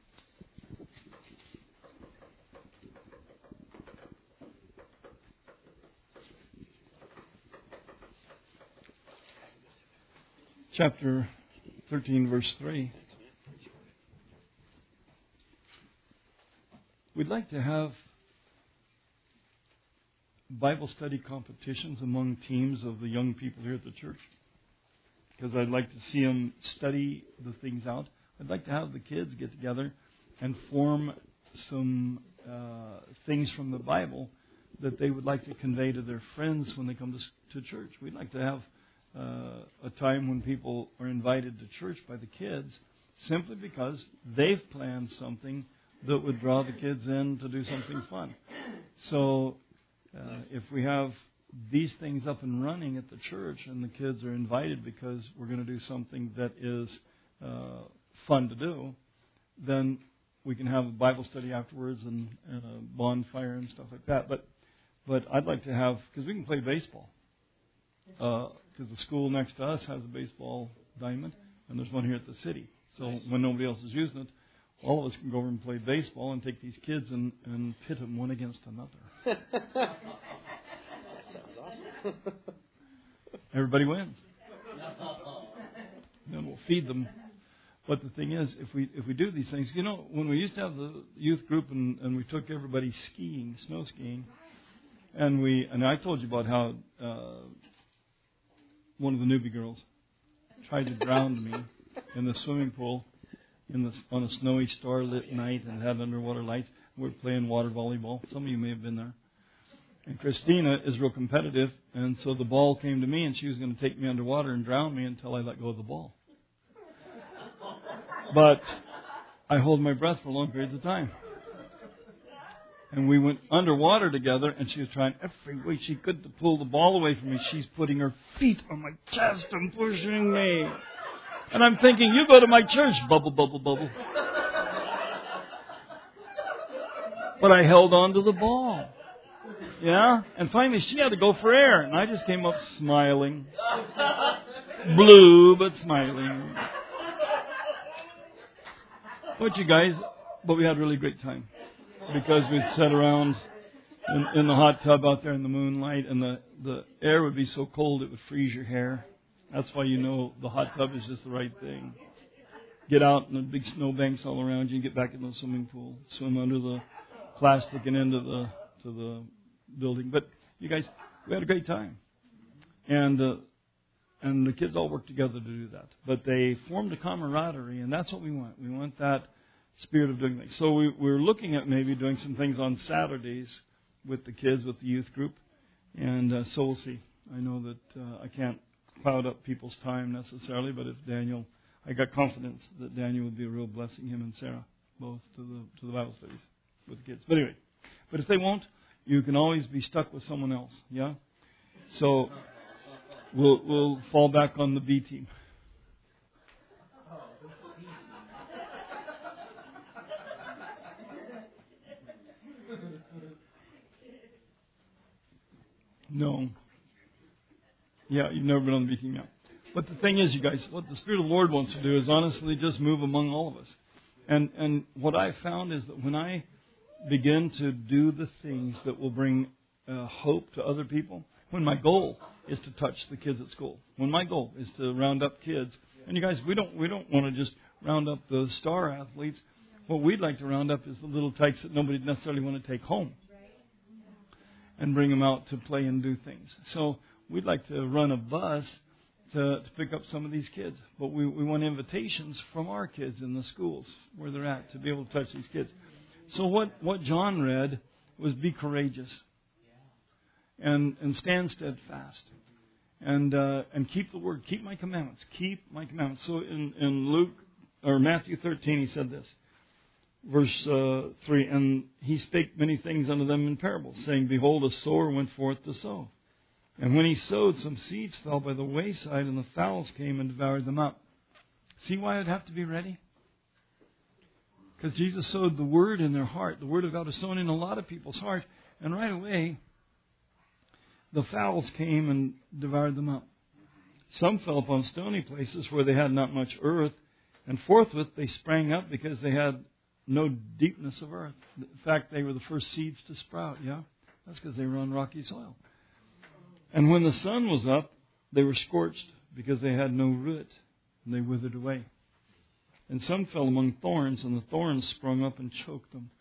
Chapter thirteen, verse three. We'd like to have Bible study competitions among teams of the young people here at the church, because I'd like to see them study the things out. I'd like to have the kids get together and form some uh, things from the Bible that they would like to convey to their friends when they come to, to church. We'd like to have Uh, a time when people are invited to church by the kids simply because they've planned something that would draw the kids in to do something fun. So uh, if we have these things up and running at the church and the kids are invited because we're going to do something that is uh, fun to do, then we can have a Bible study afterwards and, and a bonfire and stuff like that. But but I'd like to have, because we can play baseball. Because uh, the school next to us has a baseball diamond, and there's one here at the city. So when nobody else is using it, all of us can go over and play baseball and take these kids and, and pit them one against another. That sounds awesome. Everybody wins. Then we'll feed them. But the thing is, if we if we do these things, you know, when we used to have the youth group and, and we took everybody skiing, snow skiing, and we and I told you about how uh, one of the newbie girls tried to drown me in the swimming pool in the, on a snowy starlit night and had underwater lights. We were playing water volleyball. Some of you may have been there. And Christina is real competitive, and so the ball came to me, and she was going to take me underwater and drown me until I let go of the ball. But I hold my breath for long periods of time. And we went underwater together, and she was trying every way she could to pull the ball away from me. She's putting her feet on my chest and pushing me. And I'm thinking, you go to my church, bubble, bubble, bubble. But I held on to the ball. Yeah? And finally she had to go for air. And I just came up smiling. Blue, but smiling. But you guys, but we had a really great time. Because we sat around in, in the hot tub out there in the moonlight. And the, the air would be so cold it would freeze your hair. That's why you know the hot tub is just the right thing. Get out in the big snowbanks all around you and get back in the swimming pool. Swim under the plastic and into the to the building. But you guys, we had a great time. And uh, and the kids all worked together to do that. But they formed a camaraderie, and that's what we want. We want that spirit of doing things. So we, we're looking at maybe doing some things on Saturdays with the kids, with the youth group. And uh, so we'll see. I know that uh, I can't cloud up people's time necessarily, but if Daniel, I got confidence that Daniel would be a real blessing, him and Sarah, both to the to the Bible studies with the kids. But anyway, but if they won't, you can always be stuck with someone else, yeah? So we'll we'll fall back on the B team. No. Yeah, you've never been on the B team yet. But the thing is, you guys, what the Spirit of the Lord wants to do is honestly just move among all of us. And and what I found is that when I begin to do the things that will bring uh, hope to other people, when my goal is to touch the kids at school, when my goal is to round up kids, and you guys, we don't we don't want to just round up the star athletes. What we'd like to round up is the little tykes that nobody necessarily want to take home, and bring them out to play and do things. So we'd like to run a bus to, to pick up some of these kids. But we, we want invitations from our kids in the schools where they're at to be able to touch these kids. So what, what John read was be courageous and, and stand steadfast and uh, and keep the word, keep my commandments, keep my commandments. So in, in Luke or Matthew thirteen, he said this, verse uh, three, and he spake many things unto them in parables, saying, behold, a sower went forth to sow. And when he sowed, some seeds fell by the wayside, and the fowls came and devoured them up. See why I'd have to be ready? Because Jesus sowed the Word in their heart. The Word of God was sown in a lot of people's heart. And right away, the fowls came and devoured them up. Some fell upon stony places where they had not much earth. And forthwith they sprang up because they had no deepness of earth. In fact, they were the first seeds to sprout. Yeah, that's because they were on rocky soil. And when the sun was up, they were scorched because they had no root, and they withered away. And some fell among thorns, and the thorns sprung up and choked them.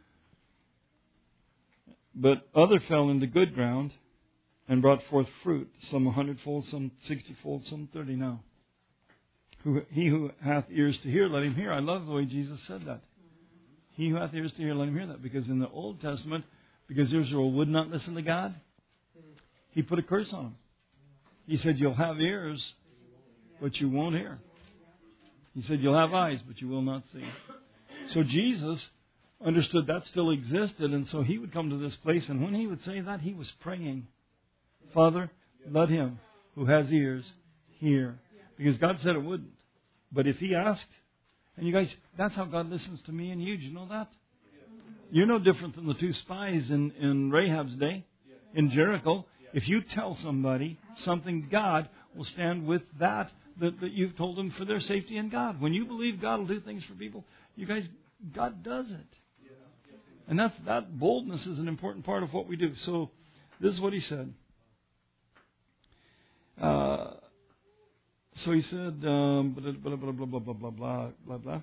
But other fell into good ground and brought forth fruit, some a hundredfold, some sixtyfold, some thirty now. Who, he who hath ears to hear, let him hear. I love the way Jesus said that. He who hath ears to hear, let him hear that. Because in the Old Testament, because Israel would not listen to God, He put a curse on them. He said, you'll have ears, but you won't hear. He said, you'll have eyes, but you will not see. So Jesus understood that still existed, and so He would come to this place, and when He would say that, He was praying, Father, let him who has ears hear. Because God said it wouldn't. But if He asked, and you guys, that's how God listens to me and you. Do you know that? You're no different than the two spies in, in Rahab's day, in Jericho. If you tell somebody something, God will stand with that that, that you've told them for their safety in God. When you believe God will do things for people, you guys, God does it. And that's, that boldness is an important part of what we do. So this is what he said. Uh, so he said, um, blah, blah, blah, blah, blah, blah, blah, blah, blah, blah.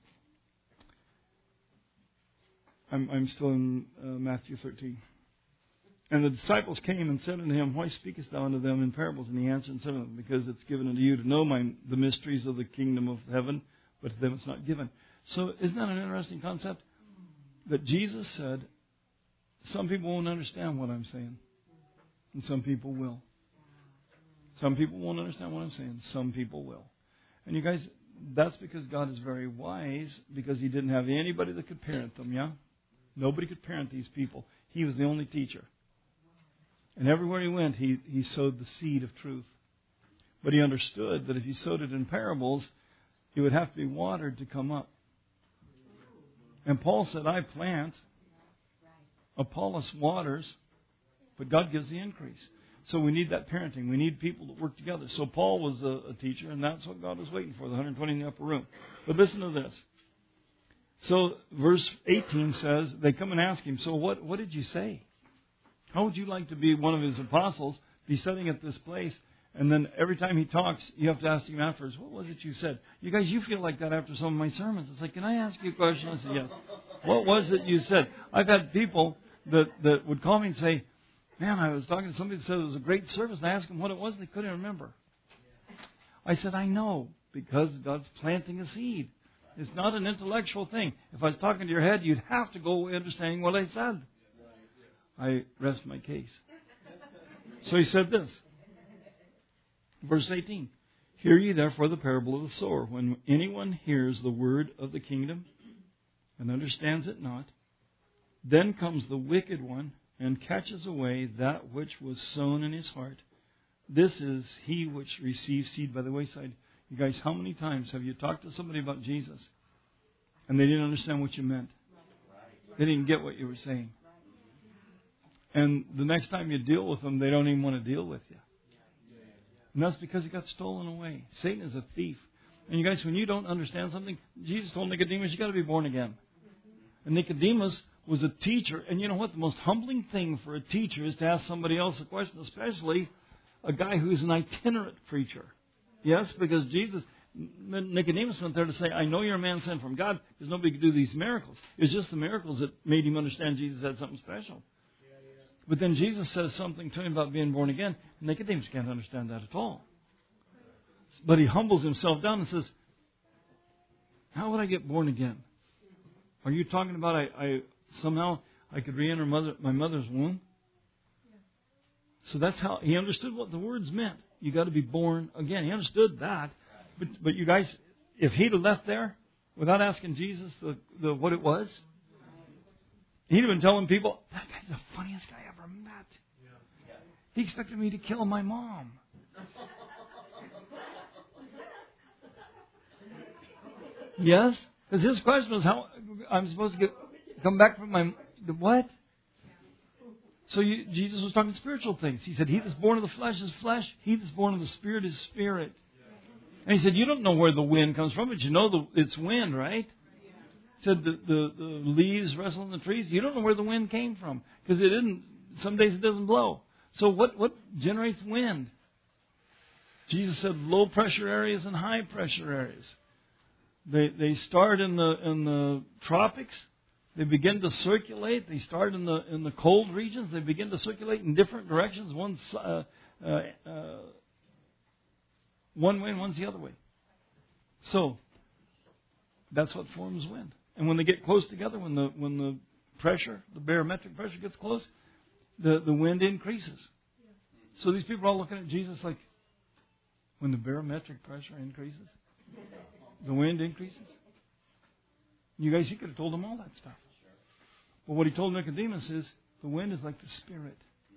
I'm, I'm still in uh, Matthew thirteen. And the disciples came and said unto him, Why speakest thou unto them in parables? And he answered and said unto them, Because it's given unto you to know my, the mysteries of the kingdom of heaven, but to them it's not given. So isn't that an interesting concept? That Jesus said, some people won't understand what I'm saying. And some people will. Some people won't understand what I'm saying. Some people will. And you guys, that's because God is very wise, because He didn't have anybody that could parent them, yeah? Nobody could parent these people. He was the only teacher. And everywhere He went, He, he sowed the seed of truth. But He understood that if He sowed it in parables, it would have to be watered to come up. And Paul said, I plant, Apollos waters, but God gives the increase. So we need that parenting. We need people that work together. So Paul was a, a teacher, and that's what God was waiting for, the one hundred twenty in the upper room. But listen to this. So verse eighteen says, they come and ask him, so what, what did you say? How would you like to be one of His apostles, be sitting at this place, and then every time he talks, you have to ask him afterwards, what was it you said? You guys, you feel like that after some of my sermons. It's like, can I ask you a question? I said, yes. What was it you said? I've had people that, that would call me and say, man, I was talking to somebody that said it was a great service, and I asked them what it was, and they couldn't remember. I said, I know, because God's planting a seed. It's not an intellectual thing. If I was talking to your head, you'd have to go away understanding what I said. I rest my case. So he said this. Verse eighteen. Hear ye therefore the parable of the sower. When anyone hears the word of the kingdom and understands it not, then comes the wicked one and catches away that which was sown in his heart. This is he which receives seed by the wayside. You guys, how many times have you talked to somebody about Jesus and they didn't understand what you meant? They didn't get what you were saying. And the next time you deal with them, they don't even want to deal with you. And that's because it got stolen away. Satan is a thief. And you guys, when you don't understand something, Jesus told Nicodemus, you got to be born again. And Nicodemus was a teacher. And you know what? The most humbling thing for a teacher is to ask somebody else a question, especially a guy who's an itinerant preacher. Yes, because Jesus, Nicodemus went there to say, I know you're a man sent from God, because nobody could do these miracles. It was just the miracles that made him understand Jesus had something special. But then Jesus says something to him about being born again. And Nicodemus can't understand that at all. But he humbles himself down and says, how would I get born again? Are you talking about I, I somehow I could re-enter mother, my mother's womb? So that's how he understood what the words meant. You got to be born again. He understood that. But but you guys, if he'd have left there without asking Jesus the, the what it was, he'd have been telling people, that guy's the funniest guy I ever met. He expected me to kill my mom. Yes? Because his question was how I'm supposed to get come back from my... The what? So you, Jesus was talking spiritual things. He said, he that's born of the flesh is flesh. He that's born of the spirit is spirit. And he said, you don't know where the wind comes from, but you know the, it's wind, right? He said, the, the, the leaves rustle in the trees. You don't know where the wind came from. Because it didn't, some days it doesn't blow. So what, what generates wind? Jesus said low pressure areas and high pressure areas. They they start in the in the tropics. They begin to circulate. They start in the in the cold regions. They begin to circulate in different directions. One's uh, uh, uh, one way and one's the other way. So that's what forms wind. And when they get close together, when the when the pressure, the barometric pressure gets close, the, the wind increases. So these people are all looking at Jesus like, when the barometric pressure increases, the wind increases. You guys, he could have told them all that stuff. But what he told Nicodemus is, the wind is like the Spirit.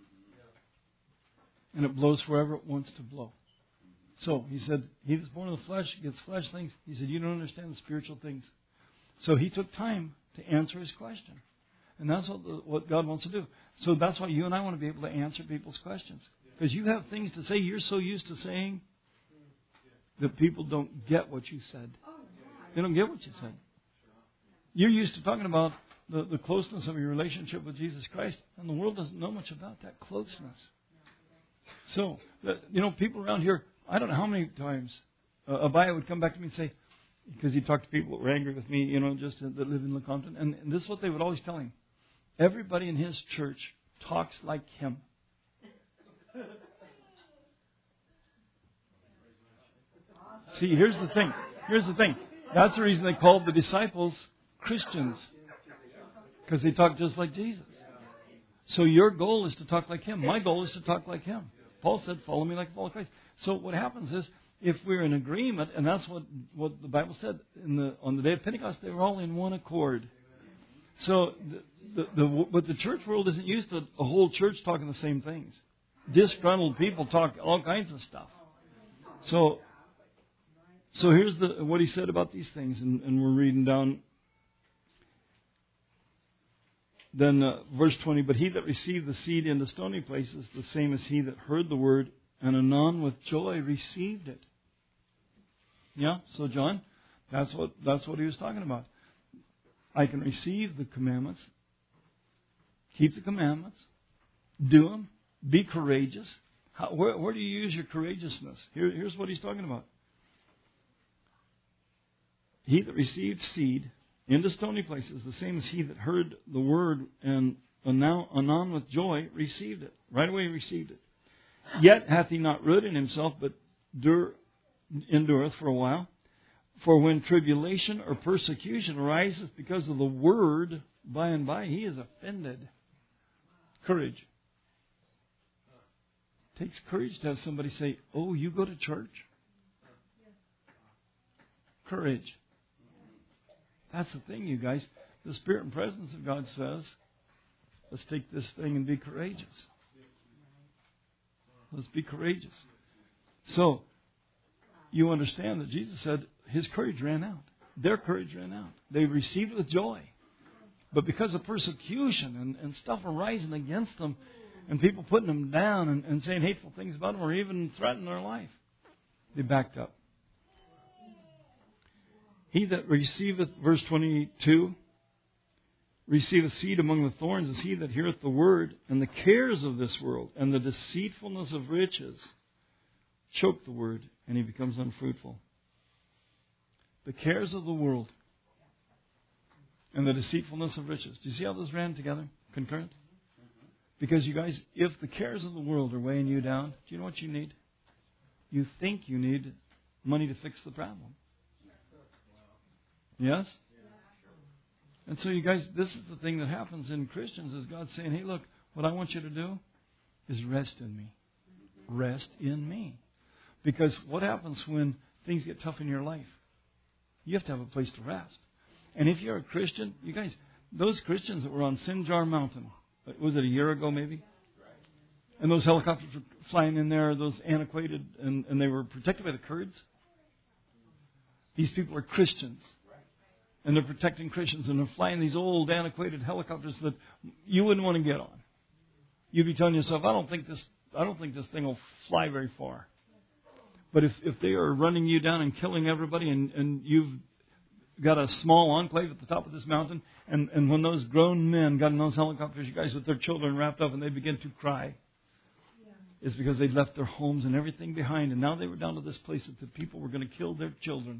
And it blows wherever it wants to blow. So he said, he that's born of the flesh gets flesh things. He said, you don't understand the spiritual things. So he took time to answer his question. And that's what, the, what God wants to do. So that's why you and I want to be able to answer people's questions. Because you have things to say you're so used to saying, that people don't get what you said. They don't get what you said. You're used to talking about the, the closeness of your relationship with Jesus Christ, and the world doesn't know much about that closeness. So, the, you know, people around here, I don't know how many times uh, Abaya would come back to me and say, because he talked to people that were angry with me, you know, just uh, that live in Lecompton, and, and this is what they would always tell him. Everybody in his church talks like him. See, here's the thing. Here's the thing. That's the reason they called the disciples Christians. Because they talk just like Jesus. So your goal is to talk like Him. My goal is to talk like Him. Paul said, follow me like I follow Christ. So what happens is, if we're in agreement, and that's what, what the Bible said in the on the day of Pentecost, they were all in one accord. So, the, the, the, but the church world isn't used to a whole church talking the same things. Disgruntled people talk all kinds of stuff. So, so here's the what he said about these things, and, and we're reading down. Then uh, verse twenty, but he that received the seed into stony places, the same as he that heard the word, and anon with joy received it. Yeah, so John, that's what that's what he was talking about. I can receive the commandments, keep the commandments, do them, be courageous. How, where, where do you use your courageousness? Here, here's what he's talking about. He that received seed into stony places, the same as he that heard the word and anon with joy received it. Right away he received it. Yet hath he not root in himself, but dur, endureth for a while. For when tribulation or persecution arises because of the word, by and by he is offended. Courage. It takes courage to have somebody say, oh, you go to church? Courage. That's the thing, you guys. The Spirit and presence of God says, let's take this thing and be courageous. Let's be courageous. So, you understand that Jesus said his courage ran out. Their courage ran out. They received it with joy. But because of persecution and, and stuff arising against them, and people putting them down and, and saying hateful things about them, or even threatening their life, they backed up. He that receiveth, verse twenty-two, receiveth seed among the thorns is he that heareth the word, and the cares of this world and the deceitfulness of riches choke the word, and he becomes unfruitful. The cares of the world and the deceitfulness of riches. Do you see how those ran together? Concurrent? Because you guys, if the cares of the world are weighing you down, do you know what you need? You think you need money to fix the problem. Yes? And so you guys, this is the thing that happens in Christians, is God saying, hey, look, what I want you to do is rest in me. Rest in me. Because what happens when things get tough in your life? You have to have a place to rest. And if you're a Christian, you guys, those Christians that were on Sinjar Mountain, was it a year ago maybe? And those helicopters were flying in there, those antiquated, and, and they were protected by the Kurds. These people are Christians. And they're protecting Christians, and they're flying these old, antiquated helicopters that you wouldn't want to get on. You'd be telling yourself, I don't think this I don't think this thing will fly very far. But if, if they are running you down and killing everybody, and, and you've got a small enclave at the top of this mountain, and, and when those grown men got in those helicopters, you guys with their children wrapped up, and they begin to cry, yeah. It's because they'd left their homes and everything behind, and now they were down to this place that the people were going to kill their children.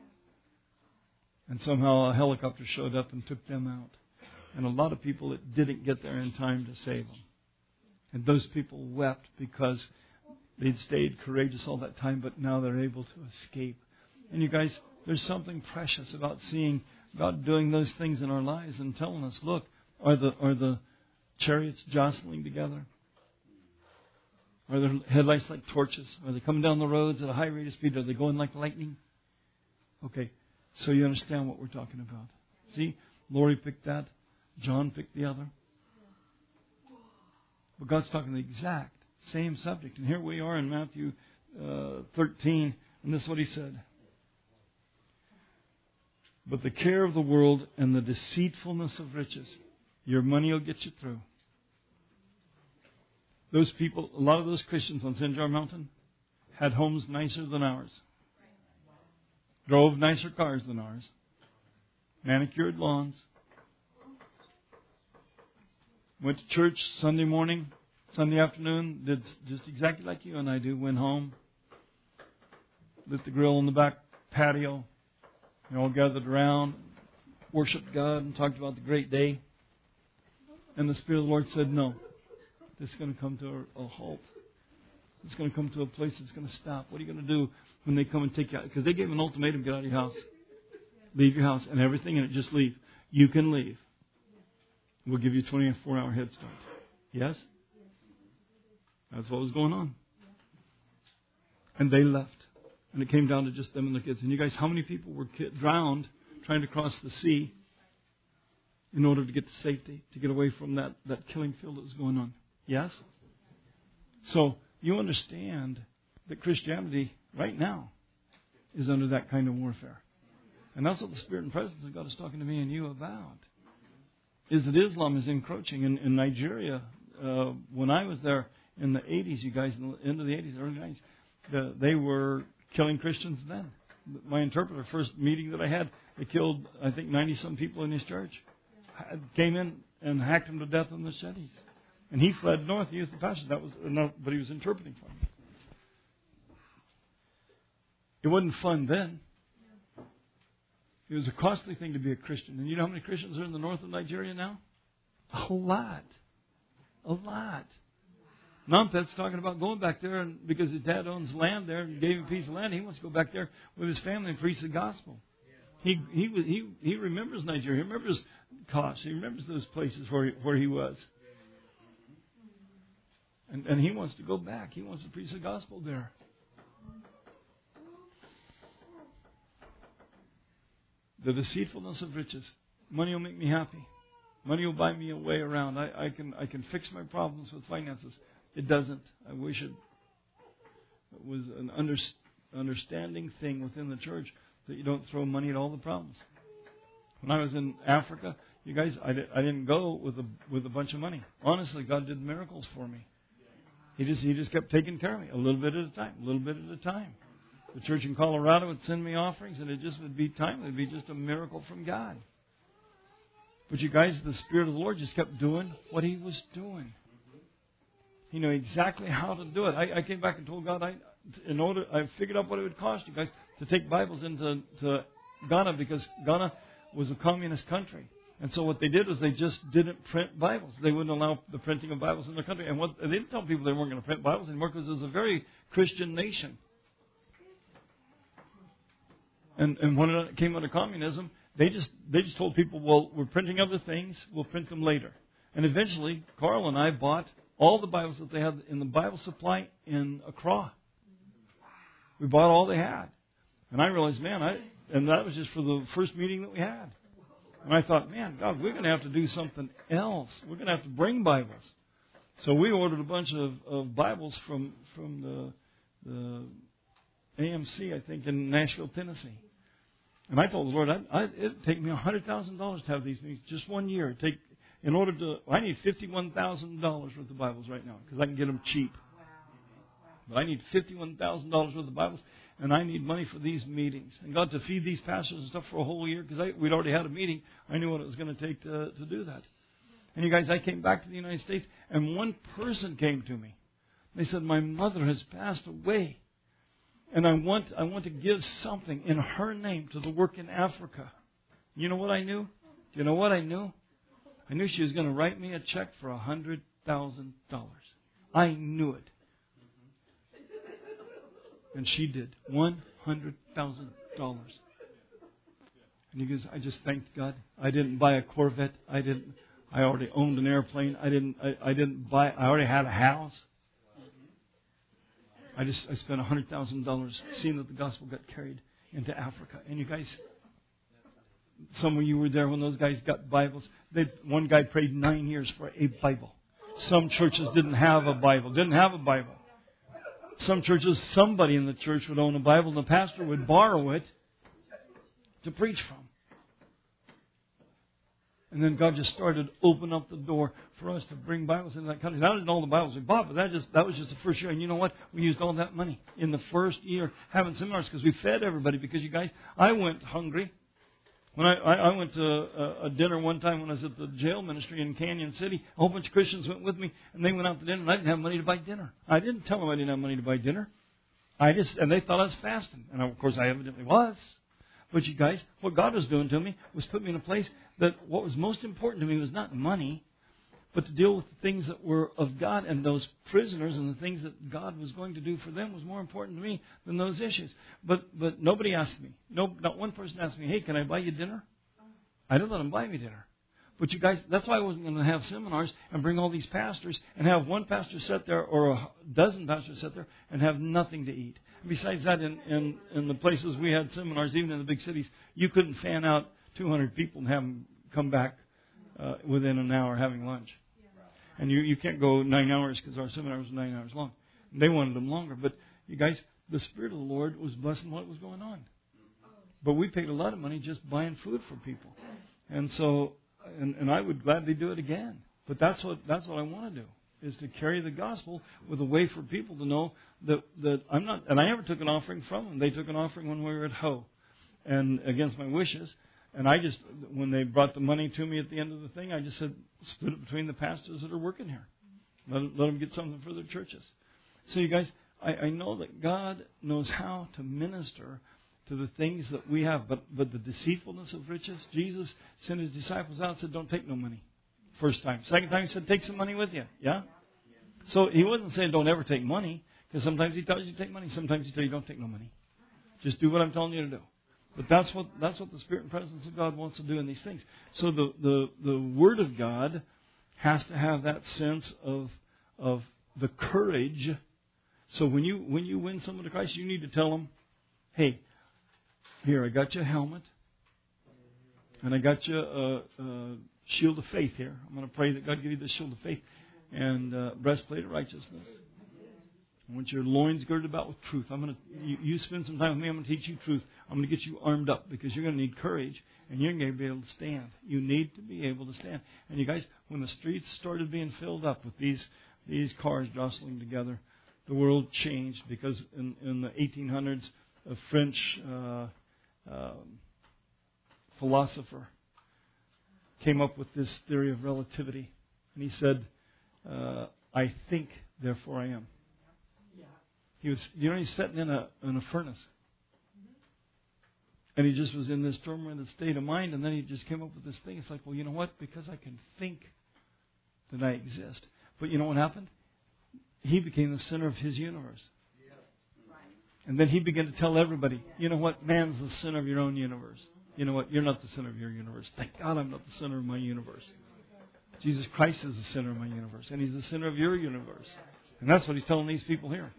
And somehow a helicopter showed up and took them out. And a lot of people that didn't get there in time to save them. And those people wept because they'd stayed courageous all that time, but now they're able to escape. And you guys, there's something precious about seeing God doing those things in our lives and telling us, look, are the are the chariots jostling together? Are their headlights like torches? Are they coming down the roads at a high rate of speed? Are they going like lightning? Okay. So you understand what we're talking about. See, Lori picked that. John picked the other. But God's talking the exact same subject. And here we are in Matthew uh, thirteen. And this is what He said. But the care of the world and the deceitfulness of riches. Your money will get you through. Those people, a lot of those Christians on Sinjar Mountain had homes nicer than ours. drove nicer cars than ours, manicured lawns, went to church Sunday morning, Sunday afternoon, did just exactly like you and I do, went home, lit the grill in the back patio, they all gathered around, worshiped God and talked about the great day. And the Spirit of the Lord said, no, this is going to come to a, a halt. It's going to come to a place that's going to stop. What are you going to do when they come and take you out? Because they gave an ultimatum, get out of your house. Leave your house and everything in it, just leave. You can leave. We'll give you a twenty-four hour head start. Yes? That's what was going on. And they left. And it came down to just them and their kids. And you guys, how many people were drowned trying to cross the sea in order to get to safety, to get away from that, that killing field that was going on? Yes? So you understand that Christianity right now is under that kind of warfare. And that's what the Spirit and presence of God is talking to me and you about. Is that Islam is encroaching. In, in Nigeria, uh, when I was there in the eighties, you guys, in the end of the eighties, early nineties, the, they were killing Christians then. My interpreter, first meeting that I had, they killed, I think, ninety-some people in his church. Came in and hacked them to death on the machetes. And he fled north. He used the passage. That was enough, but he was interpreting for me. It wasn't fun then. It was a costly thing to be a Christian. And you know how many Christians are in the north of Nigeria now? A whole lot. A lot. Nampet's talking about going back there, and because his dad owns land there and gave him a piece of land, he wants to go back there with his family and preach the gospel. He he he he remembers Nigeria. He remembers Kosh. He remembers those places where he, where he was. And and he wants to go back. He wants to preach the gospel there. The deceitfulness of riches. Money will make me happy. Money will buy me a way around. I, I can I can fix my problems with finances. It doesn't. I wish it, it was an under, understanding thing within the church that you don't throw money at all the problems. When I was in Africa, you guys, I, did, I didn't go with a with a bunch of money. Honestly, God did miracles for me. He just He just kept taking care of me a little bit at a time, a little bit at a time. The church in Colorado would send me offerings, and it just would be time. It would be just a miracle from God. But you guys, the Spirit of the Lord just kept doing what He was doing. He knew exactly how to do it. I, I came back and told God, I, in order, I figured out what it would cost you guys to take Bibles into to Ghana, because Ghana was a communist country. And so what they did was they just didn't print Bibles. They wouldn't allow the printing of Bibles in their country. And what they didn't tell people they weren't going to print Bibles anymore, because it was a very Christian nation. And and when it came under communism, they just they just told people, well, we're printing other things, we'll print them later. And eventually, Carl and I bought all the Bibles that they had in the Bible supply in Accra. We bought all they had. And I realized, man, I and that was just for the first meeting that we had. And I thought, man, God, we're going to have to do something else. We're going to have to bring Bibles. So we ordered a bunch of, of Bibles from from the, the A M C, I think, in Nashville, Tennessee. And I told the Lord, I, I, it'd take me one hundred thousand dollars to have these things just one year. It'd take, in order to, I need fifty-one thousand dollars worth of Bibles right now, because I can get them cheap. But I need fifty-one thousand dollars worth of Bibles, and I need money for these meetings. And God, to feed these pastors and stuff for a whole year, because we'd already had a meeting. I knew what it was going to take to, to do that. And you guys, I came back to the United States, and one person came to me. They said, my mother has passed away. And I want I want to give something in her name to the work in Africa. You know what I knew? You know what I knew? I knew she was going to write me a check for one hundred thousand dollars. I knew it. And she did. one hundred thousand dollars. And he goes, I just thanked God. I didn't buy a Corvette. I didn't. I already owned an airplane. I didn't. I, I didn't buy. I already had a house. I just I spent one hundred thousand dollars seeing that the gospel got carried into Africa. And you guys, some of you were there when those guys got Bibles. They, one guy prayed nine years for a Bible. Some churches didn't have a Bible, didn't have a Bible. Some churches, somebody in the church would own a Bible, and the pastor would borrow it to preach from. And then God just started to open up the door for us to bring Bibles into that country. That wasn't all the Bibles we bought, but that just that was just the first year. And you know what? We used all that money in the first year having seminars because we fed everybody. Because you guys, I went hungry. When I, I, I went to a, a dinner one time when I was at the jail ministry in Canyon City, a whole bunch of Christians went with me, and they went out to dinner, and I didn't have money to buy dinner. I didn't tell them I didn't have money to buy dinner. I just and they thought I was fasting. And of course I evidently was. But you guys, what God was doing to me was put me in a place that what was most important to me was not money, but to deal with the things that were of God, and those prisoners and the things that God was going to do for them was more important to me than those issues. But but nobody asked me. No, not one person asked me, hey, can I buy you dinner? I didn't let them buy me dinner. But you guys, that's why I wasn't going to have seminars and bring all these pastors and have one pastor sit there or a dozen pastors sit there and have nothing to eat. Besides that, in, in, in the places we had seminars, even in the big cities, you couldn't fan out two hundred people and have them come back uh, within an hour having lunch. And you, you can't go nine hours because our seminar was nine hours long. They wanted them longer. But you guys, the Spirit of the Lord was blessing what was going on. But we paid a lot of money just buying food for people. And so, and, and I would gladly do it again. But that's what that's what I want to do, is to carry the gospel with a way for people to know that, that I'm not, and I never took an offering from them. They took an offering when we were at Ho, and against my wishes. And I just, when they brought the money to me at the end of the thing, I just said, split it between the pastors that are working here. Let them, let them get something for their churches. So you guys, I, I know that God knows how to minister to the things that we have. But, but the deceitfulness of riches, Jesus sent His disciples out and said, don't take no money. First time. Second time He said, take some money with you. Yeah? So He wasn't saying don't ever take money, because sometimes He tells you to take money. Sometimes He tells you don't take no money. Just do what I'm telling you to do. But that's what that's what the Spirit and presence of God wants to do in these things. So the, the, the Word of God has to have that sense of of the courage. So when you when you win someone to Christ, you need to tell them, hey, here, I got you a helmet, and I got you a, a shield of faith here. I'm going to pray that God give you the shield of faith and uh, breastplate of righteousness. I want your loins girded about with truth. I'm going to you, you spend some time with me. I'm going to teach you truth. I'm going to get you armed up because you're going to need courage, and you're going to be able to stand. You need to be able to stand. And you guys, when the streets started being filled up with these these cars jostling together, the world changed, because in, in the eighteen hundreds, a French uh, uh, philosopher came up with this theory of relativity, and he said, uh, "I think, therefore I am." He was, you know, he's sitting in a in a furnace, and he just was in this tormented state of mind, and then he just came up with this thing. It's like, well, you know what? Because I can think that I exist. But you know what happened? He became the center of his universe. And then he began to tell everybody, you know what? Man's the center of your own universe. You know what? You're not the center of your universe. Thank God I'm not the center of my universe. Jesus Christ is the center of my universe, and He's the center of your universe. And that's what He's telling these people here.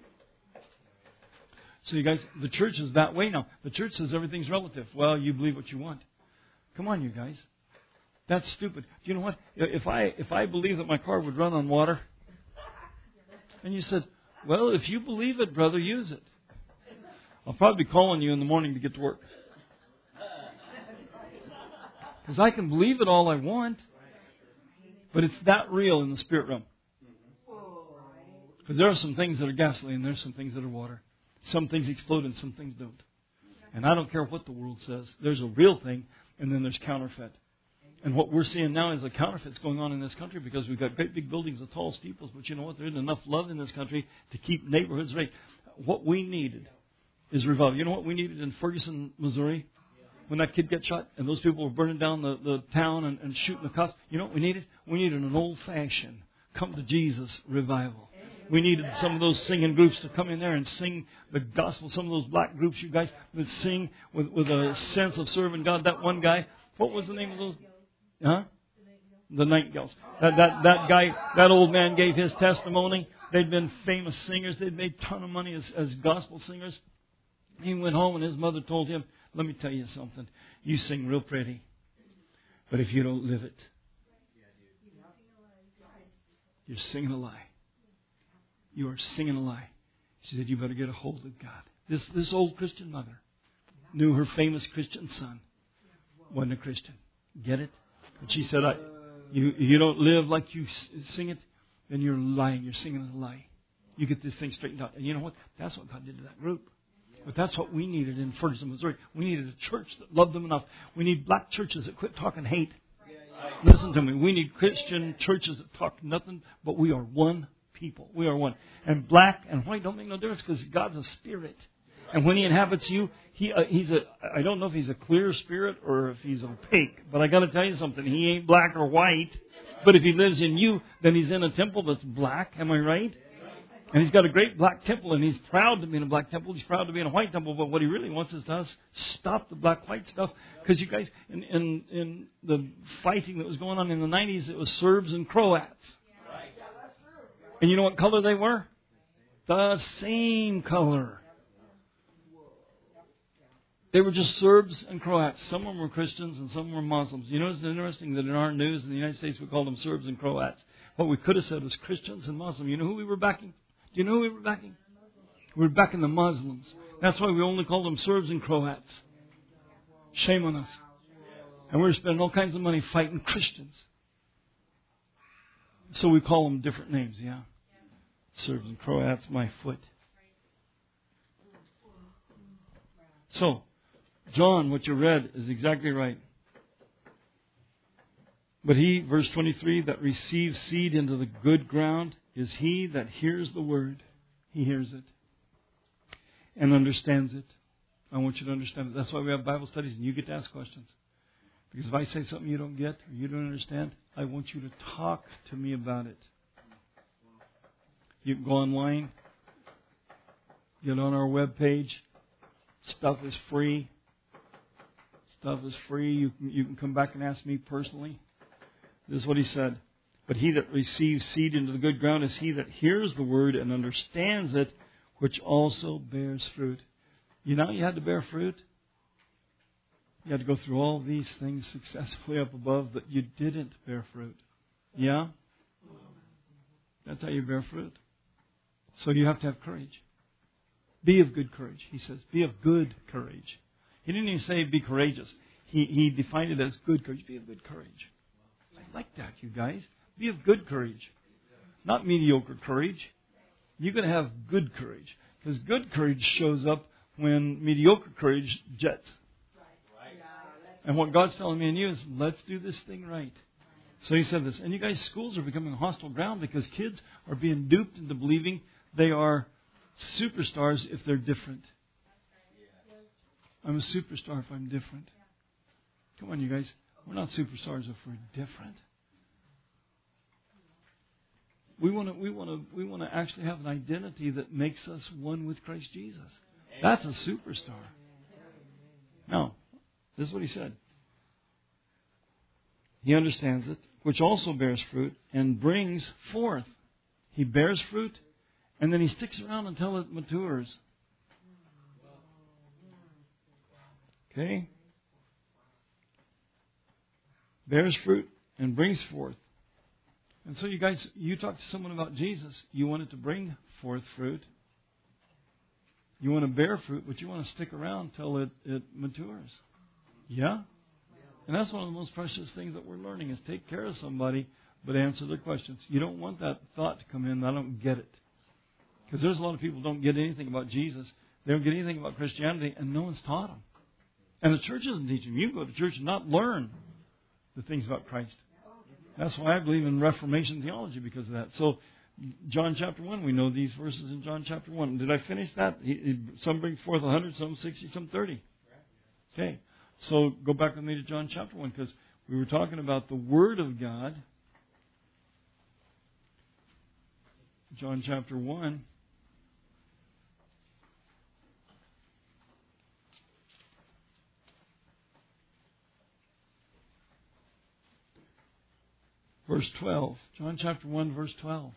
So you guys, the church is that way now. The church says everything's relative. Well, you believe what you want. Come on, you guys. That's stupid. Do you know what? If I if I believe that my car would run on water, and you said, well, if you believe it, brother, use it. I'll probably be calling you in the morning to get to work. Because I can believe it all I want, but it's that real in the spirit realm. Because there are some things that are gasoline, there's some things that are water. Some things explode and some things don't. And I don't care what the world says. There's a real thing, and then there's counterfeit. And what we're seeing now is the counterfeit's going on in this country, because we've got great big buildings with tall steeples, but you know what? There isn't enough love in this country to keep neighborhoods right. What we needed is revival. You know what we needed in Ferguson, Missouri? When that kid got shot and those people were burning down the, the town and, and shooting the cops. You know what we needed? We needed an old-fashioned come to Jesus revival. We needed some of those singing groups to come in there and sing the gospel. Some of those black groups, you guys, that sing with, with a sense of serving God. That one guy, what was the name of those? Huh? The Nightingales. That, that, that guy, that old man gave his testimony. They'd been famous singers. They'd made a ton of money as, as gospel singers. He went home and his mother told him, let me tell you something. You sing real pretty, but if you don't live it, you're singing a lie. You are singing a lie. She said, you better get a hold of God. This this old Christian mother knew her famous Christian son wasn't a Christian. Get it? But she said, I, you, you don't live like you sing it, then you're lying. You're singing a lie. You get this thing straightened out. And you know what? That's what God did to that group. But that's what we needed in Ferguson, Missouri. We needed a church that loved them enough. We need black churches that quit talking hate. Listen to me. We need Christian churches that talk nothing, but we are one people. We are one. And black and white don't make no difference because God's a spirit. And when He inhabits you, he uh, he's a, I don't know if He's a clear spirit or if He's opaque. But I got to tell you something. He ain't black or white. But if He lives in you, then He's in a temple that's black. Am I right? And He's got a great black temple, and He's proud to be in a black temple. He's proud to be in a white temple. But what He really wants is to us stop the black-white stuff. Because you guys, in, in, in the fighting that was going on in the nineties, it was Serbs and Croats. And you know what color they were? The same color. They were just Serbs and Croats. Some of them were Christians and some were Muslims. You know, it's interesting that in our news in the United States we called them Serbs and Croats. What we could have said was Christians and Muslims. You know who we were backing? Do you know who we were backing? We were backing the Muslims. That's why we only called them Serbs and Croats. Shame on us. And we were spending all kinds of money fighting Christians. So we call them different names, yeah? Serbs and Croats, my foot. So, John, what you read is exactly right. But he, verse twenty-three, that receives seed into the good ground is he that hears the word. He hears it and understands it. I want you to understand it. That's why we have Bible studies and you get to ask questions. Because if I say something you don't get or you don't understand, I want you to talk to me about it. You can go online, get on our webpage. Stuff is free. Stuff is free. You can, you can come back and ask me personally. This is what he said. But he that receives seed into the good ground is he that hears the word and understands it, which also bears fruit. You know you had to bear fruit? You had to go through all these things successfully up above, but you didn't bear fruit. Yeah? That's how you bear fruit. So you have to have courage. Be of good courage, he says. Be of good courage. He didn't even say be courageous. He, he defined it as good courage. Be of good courage. I like that, you guys. Be of good courage. Not mediocre courage. You're going to have good courage. Because good courage shows up when mediocre courage jets. And what God's telling me and you is, let's do this thing right. So he said this. And you guys, schools are becoming a hostile ground because kids are being duped into believing they are superstars if they're different. I'm a superstar if I'm different. Come on, you guys. We're not superstars if we're different. We want to. We want to. We want to actually have an identity that makes us one with Christ Jesus. That's a superstar. Now, this is what he said. He understands it, which also bears fruit and brings forth. He bears fruit, and then he sticks around until it matures. Okay? Bears fruit and brings forth. And so you guys, you talk to someone about Jesus, you want it to bring forth fruit. You want to bear fruit, but you want to stick around till it, it matures. Yeah? And that's one of the most precious things that we're learning is take care of somebody, but answer their questions. You don't want that thought to come in, I don't get it. Because there's a lot of people who don't get anything about Jesus. They don't get anything about Christianity, and no one's taught them. And the church isn't teaching them. You can go to church and not learn the things about Christ. That's why I believe in Reformation theology, because of that. So, John chapter one, we know these verses in John chapter one. Did I finish that? He, he, some bring forth one hundred, some sixty, some thirty. Okay. So, go back with me to John chapter one, because we were talking about the Word of God. John chapter one. Verse twelve. John chapter one, verse twelve.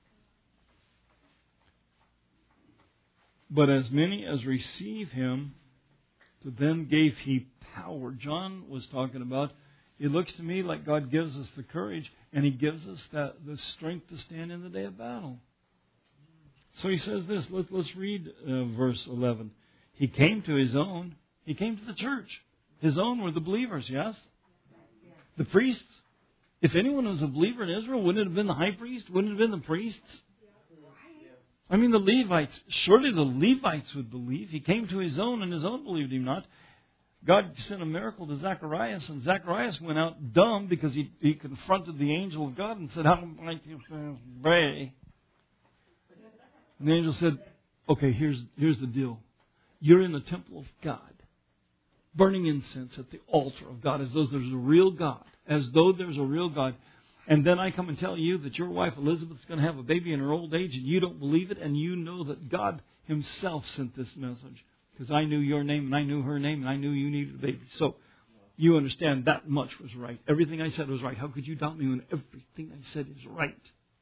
But as many as receive him, to them gave he power. John was talking about, it looks to me like God gives us the courage, and he gives us that the strength to stand in the day of battle. So he says this. Let, let's read uh, verse eleven. He came to his own. He came to the church. His own were the believers, yes? The priests, if anyone was a believer in Israel, wouldn't it have been the high priest? Wouldn't it have been the priests? I mean, the Levites. Surely the Levites would believe. He came to his own, and his own believed him not. God sent a miracle to Zacharias, and Zacharias went out dumb because he, he confronted the angel of God and said, "How am I to pray?" And the angel said, "Okay, here's here's the deal. You're in the temple of God, burning incense at the altar of God, as though there's a real God, as though there's a real God. And then I come and tell you that your wife Elizabeth is going to have a baby in her old age, and you don't believe it, and you know that God Himself sent this message. Because I knew your name, and I knew her name, and I knew you needed a baby." So you understand that much was right. Everything I said was right. How could you doubt me when everything I said is right?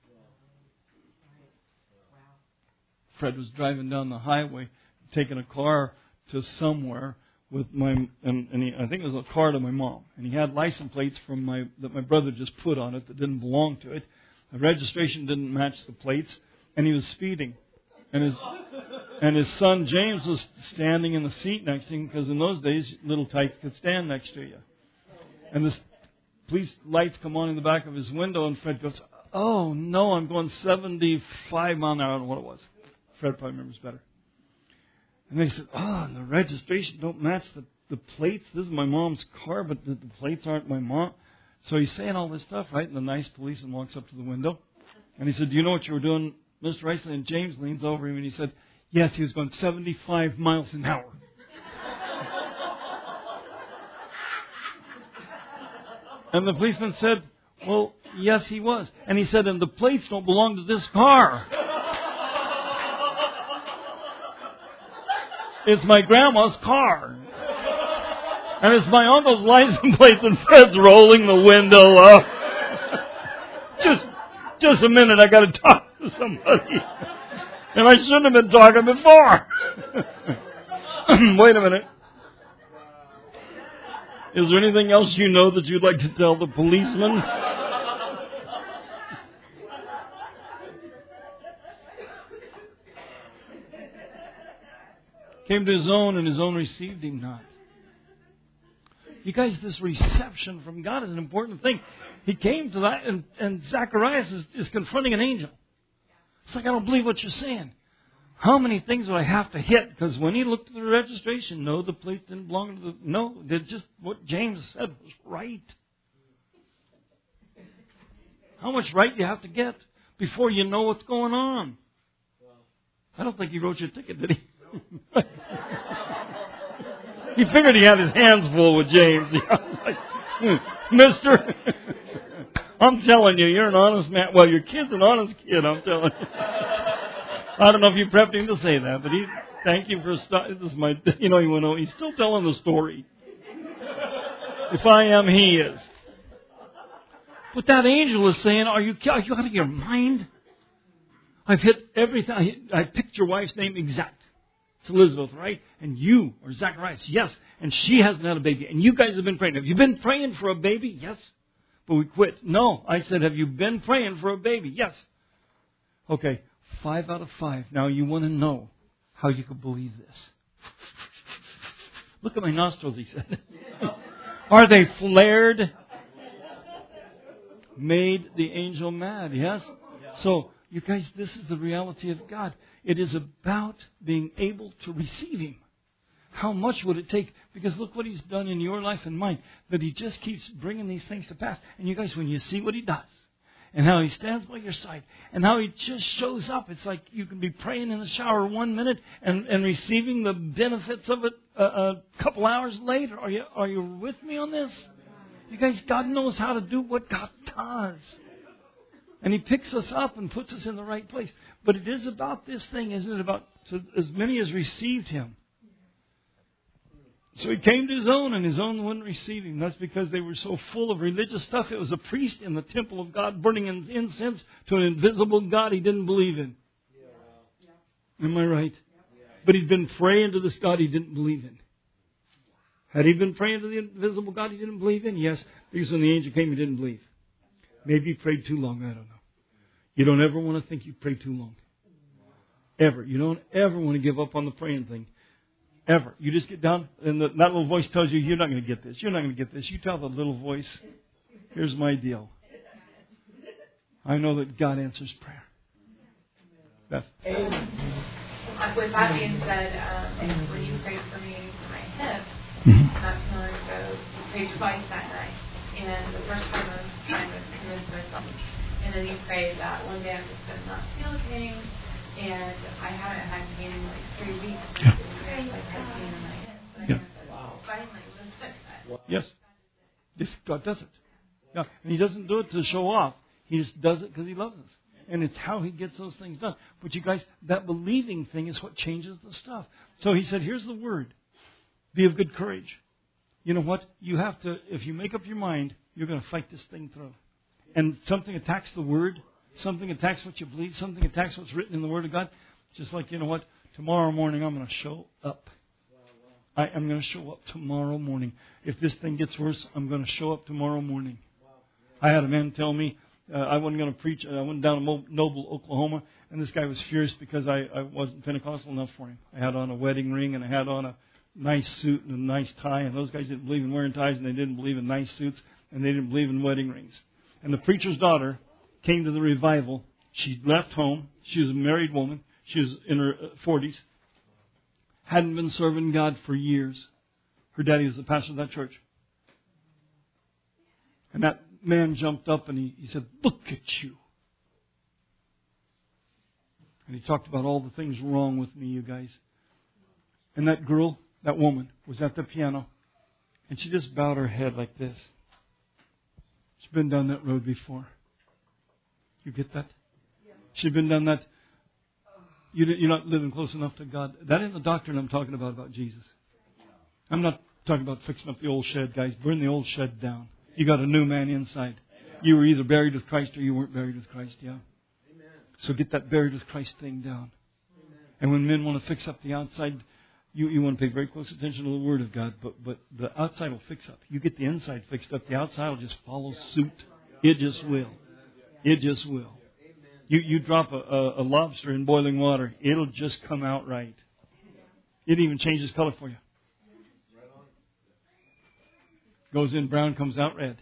Fred was driving down the highway, taking a car to somewhere with my, and, and he, I think it was a car to my mom. And he had license plates from my that my brother just put on it that didn't belong to it. The registration didn't match the plates, and he was speeding. And his and his son James was standing in the seat next to him, because in those days little tykes could stand next to you. And this police lights come on in the back of his window, and Fred goes, "Oh no, I'm going seventy-five mile an hour." I don't know what it was. Fred probably remembers better. And they said, "Oh, the registration don't match the, the plates. This is my mom's car, but the, the plates aren't my mom." So he's saying all this stuff, right? And the nice policeman walks up to the window. And he said, "Do you know what you were doing, Mister Riceley?" And James leans over him and he said, "Yes, he was going seventy-five miles an hour." And the policeman said, "Well, yes, he was." And he said, "And the plates don't belong to this car. It's my grandma's car. And it's my uncle's license plates." And Fred's rolling the window up. just, just a minute, I got to talk to somebody. And I shouldn't have been talking before. Wait a minute. Is there anything else you know that you'd like to tell the policeman? Came to his own, and his own received him not. You guys, this reception from God is an important thing. He came to that, and, and Zacharias is, is confronting an angel. It's like, "I don't believe what you're saying. How many things do I have to hit?" Because when he looked at the registration, no, the plates didn't belong to the... No, they're just what James said was right. How much right do you have to get before you know what's going on? I don't think he wrote your ticket, did he? He figured he had his hands full with James. Like, hmm, "Mister, I'm telling you, you're an honest man." Well, your kid's an honest kid, I'm telling you. I don't know if you prepped him to say that, but he, thank you for, st- this is my, you know, he went on, he's still telling the story. If I am, he is. But that angel is saying, are you, are you out of your mind? I've hit everything. I picked your wife's name exact. It's Elizabeth, right? And you are Zacharias. Yes. And she hasn't had a baby. And you guys have been praying. Have you been praying for a baby? Yes. But we quit. No. I said, have you been praying for a baby? Yes. Okay. Five out of five. Now you want to know how you could believe this. Look at my nostrils, he said. Are they flared? Made the angel mad. Yes. So, you guys, this is the reality of God. It is about being able to receive Him. How much would it take? Because look what He's done in your life and mine. That He just keeps bringing these things to pass. And you guys, when you see what He does, and how He stands by your side, and how He just shows up, it's like you can be praying in the shower one minute and, and receiving the benefits of it a, a couple hours later. Are you, are you with me on this? You guys, God knows how to do what God does. And He picks us up and puts us in the right place. But it is about this thing, isn't it? About so as many as received Him. So He came to His own, and His own wouldn't receive Him. That's because they were so full of religious stuff. It was a priest in the temple of God burning incense to an invisible God he didn't believe in. Am I right? But he'd been praying to this God he didn't believe in. Had he been praying to the invisible God he didn't believe in? Yes, because when the angel came, he didn't believe. Maybe he prayed too long. I don't know. You don't ever want to think you prayed too long. Ever. You don't ever want to give up on the praying thing. Ever. You just get down, and the, that little voice tells you, you're not going to get this. You're not going to get this. You tell the little voice, Here's my deal. I know that God answers prayer. Beth. With that being said, um, when you prayed for me for my hip, Mm-hmm. not too long ago, you prayed twice that night. And the first time I was trying to convince myself. And then you prayed that one day I'm just going to not feel pain. And I haven't had pain in like three weeks. Yeah. I've had pain in my hip. So Yeah. I wow. finally was fixed that. Yes. Yes, God does it. Yeah. And He doesn't do it to show off. He just does it because He loves us. And it's how He gets those things done. But you guys, that believing thing is what changes the stuff. So He said, here's the word. Be of good courage. You know what? You have to, if you make up your mind, you're going to fight this thing through. And something attacks the word. Something attacks what you believe. Something attacks what's written in the Word of God. Just like, you know what? Tomorrow morning I'm going to show up. I am going to show up tomorrow morning. If this thing gets worse, I'm going to show up tomorrow morning. I had a man tell me, Uh, I wasn't going to preach. I went down to Mo- Noble, Oklahoma, and this guy was furious because I, I wasn't Pentecostal enough for him. I had on a wedding ring, and I had on a nice suit and a nice tie, and those guys didn't believe in wearing ties, and they didn't believe in nice suits, and they didn't believe in wedding rings. And the preacher's daughter came to the revival. She left home. She was a married woman. She was in her forties. Hadn't been serving God for years. Her daddy was the pastor of that church. And that man jumped up and he, he said, "Look at you." And he talked about all the things wrong with me, you guys. And that girl, that woman, was at the piano. And she just bowed her head like this. She's been down that road before. You get that? She'd been down that. You, you're not living close enough to God. That isn't the doctrine I'm talking about, about Jesus. I'm not talking about fixing up the old shed, guys. Burn the old shed down. You got a new man inside. You were either buried with Christ or you weren't buried with Christ, yeah? So get that buried with Christ thing down. And when men want to fix up the outside, you, you want to pay very close attention to the Word of God, but, but the outside will fix up. You get the inside fixed up, the outside will just follow suit. It just will. It just will. You, you drop a, a, a lobster in boiling water, it'll just come out right. It even changes color for you. Goes in brown, comes out red.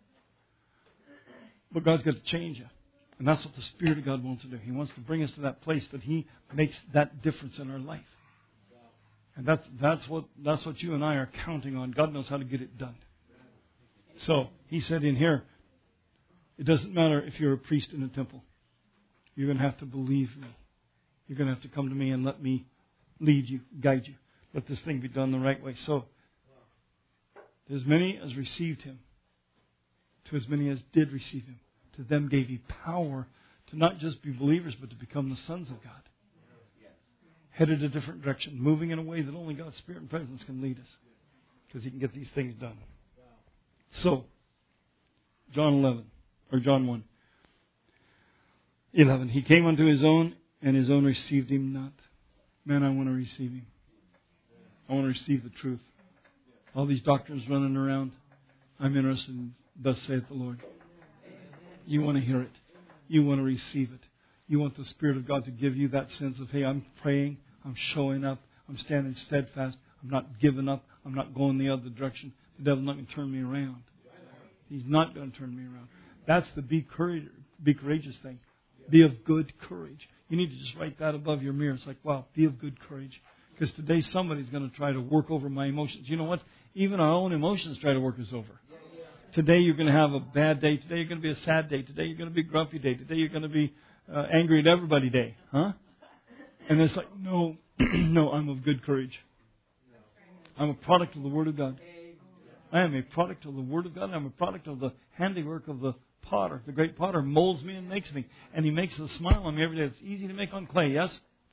But God's got to change you. And that's what the Spirit of God wants to do. He wants to bring us to that place that He makes that difference in our life. And that's that's what that's what you and I are counting on. God knows how to get it done. So He said in here, it doesn't matter if you're a priest in a temple. You're going to have to believe me. You're going to have to come to me and let me lead you, guide you. Let this thing be done the right way. So, as many as received Him, to as many as did receive Him, to them gave He power to not just be believers, but to become the sons of God. Headed a different direction, moving in a way that only God's Spirit and presence can lead us. Because He can get these things done. So, John eleven, or John one. eleven. He came unto His own, and His own received Him not. Man, I want to receive Him. I want to receive the truth. All these doctrines running around, I'm interested in, thus saith the Lord. You want to hear it. You want to receive it. You want the Spirit of God to give you that sense of, hey, I'm praying, I'm showing up, I'm standing steadfast, I'm not giving up, I'm not going the other direction. The devil's not going to turn me around. He's not going to turn me around. That's the be courage, be courageous thing. Be of good courage. You need to just write that above your mirror. It's like, wow, be of good courage. Because today somebody's going to try to work over my emotions. You know what? Even our own emotions try to work us over. Today you're going to have a bad day. Today you're going to be a sad day. Today you're going to be a grumpy day. Today you're going to be uh, angry at everybody day. Huh? And it's like, no, no, I'm of good courage. I'm a product of the Word of God. I am a product of the Word of God. I'm a product of the handiwork of the potter. The great potter molds me and makes me. And He makes a smile on me every day. It's easy to make on clay, yes?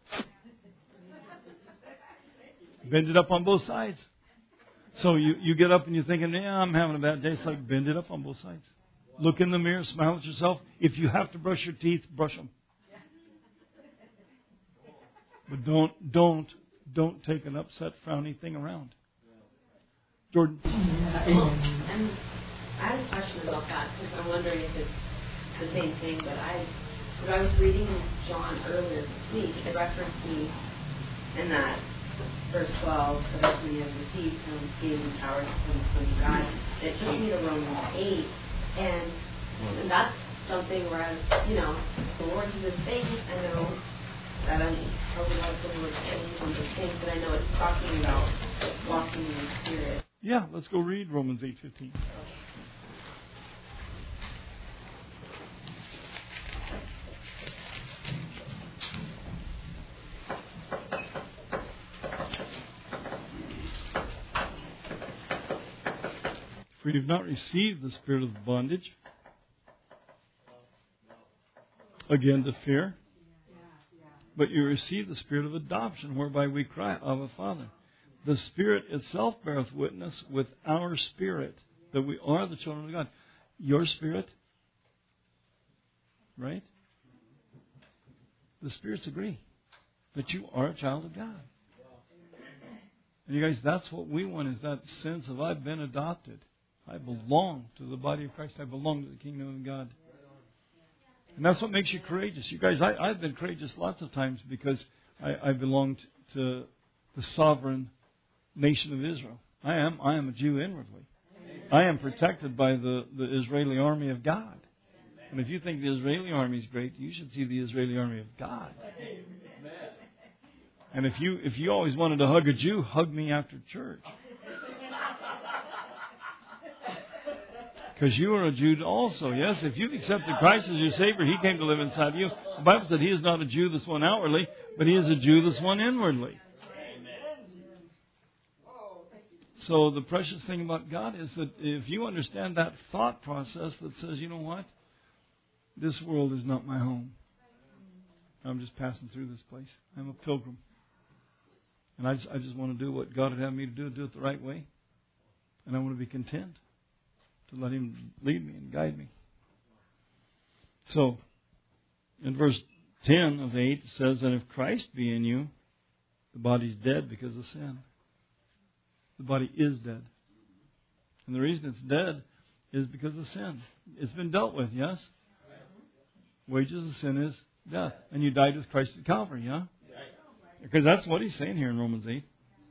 Bend it up on both sides. So you, you get up and you're thinking, yeah, I'm having a bad day. It's like, bend it up on both sides. Look in the mirror, smile at yourself. If you have to brush your teeth, brush them. But don't, don't, don't take an upset, frowny thing around. Jordan? And I have a question about that because I'm wondering if it's the same thing. But I, when I was reading John earlier this week, it referenced me in that verse twelve, but as many as received Him, gave Him power to become the sons of God. And it took me to Romans eight, And, and that's something where I was, you know, the Lord is this thing, I know that I'm probably like the Lord saying some of those things, but I know it's talking about walking in the Spirit. Yeah, let's go read Romans eight fifteen. For you have not received the spirit of bondage, again to fear, but you receive the spirit of adoption, whereby we cry, Abba, Father. The Spirit itself beareth witness with our spirit that we are the children of God. Your spirit, right? The spirits agree that you are a child of God. And you guys, that's what we want, is that sense of I've been adopted. I belong to the body of Christ. I belong to the kingdom of God. And that's what makes you courageous. You guys, I, I've been courageous lots of times because I, I belonged to the sovereign nation of Israel. I am I am a Jew inwardly. I am protected by the, the Israeli army of God. And if you think the Israeli army is great, you should see the Israeli army of God. And if you if you always wanted to hug a Jew, hug me after church. Because you are a Jew also, yes? If you've accepted Christ as your Savior, He came to live inside you. The Bible said He is not a Jew that's one outwardly, but He is a Jew that's one inwardly. So the precious thing about God is that if you understand that thought process that says, you know what? This world is not my home. I'm just passing through this place. I'm a pilgrim. And I just, I just want to do what God would have me to do, do it the right way. And I want to be content to let Him lead me and guide me. So, in verse ten of eight, it says, and if Christ be in you, the body's dead because of sin. The body is dead. And the reason it's dead is because of sin. It's been dealt with, yes? Wages of sin is death. And you died with Christ at Calvary, yeah? Because that's what he's saying here in Romans eight.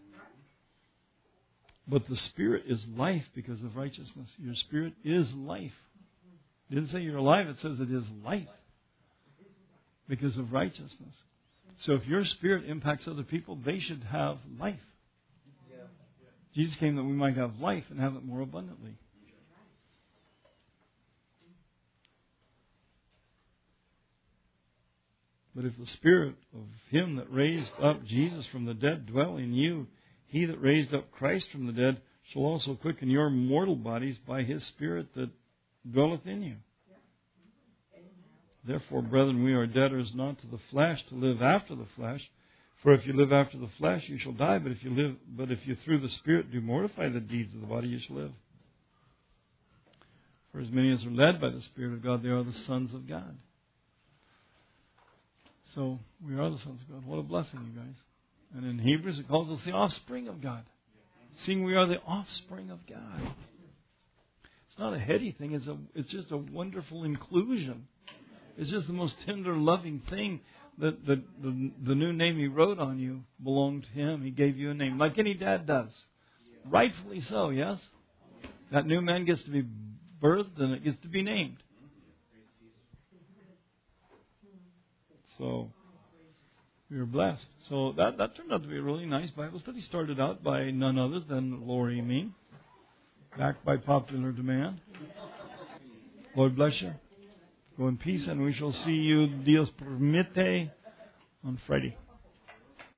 But the Spirit is life because of righteousness. Your spirit is life. It didn't say you're alive, it says it is life because of righteousness. So if your spirit impacts other people, they should have life. Jesus came that we might have life and have it more abundantly. But if the Spirit of Him that raised up Jesus from the dead dwell in you, He that raised up Christ from the dead shall also quicken your mortal bodies by His Spirit that dwelleth in you. Therefore, brethren, we are debtors not to the flesh to live after the flesh. For if you live after the flesh, you shall die. But if you live, but if you through the Spirit do mortify the deeds of the body, you shall live. For as many as are led by the Spirit of God, they are the sons of God. So we are the sons of God. What a blessing, you guys. And in Hebrews, it calls us the offspring of God. Seeing we are the offspring of God. It's not a heady thing. It's a. It's just a wonderful inclusion. It's just the most tender, loving thing. That the, the the new name He wrote on you belonged to Him. He gave you a name, like any dad does. Rightfully so, yes? That new man gets to be birthed and it gets to be named. So, we were blessed. So that, that turned out to be a really nice Bible study. Started out by none other than Lori and me. Backed by popular demand. Lord bless you. Go in peace, and we shall see you, Dios permite, on Friday.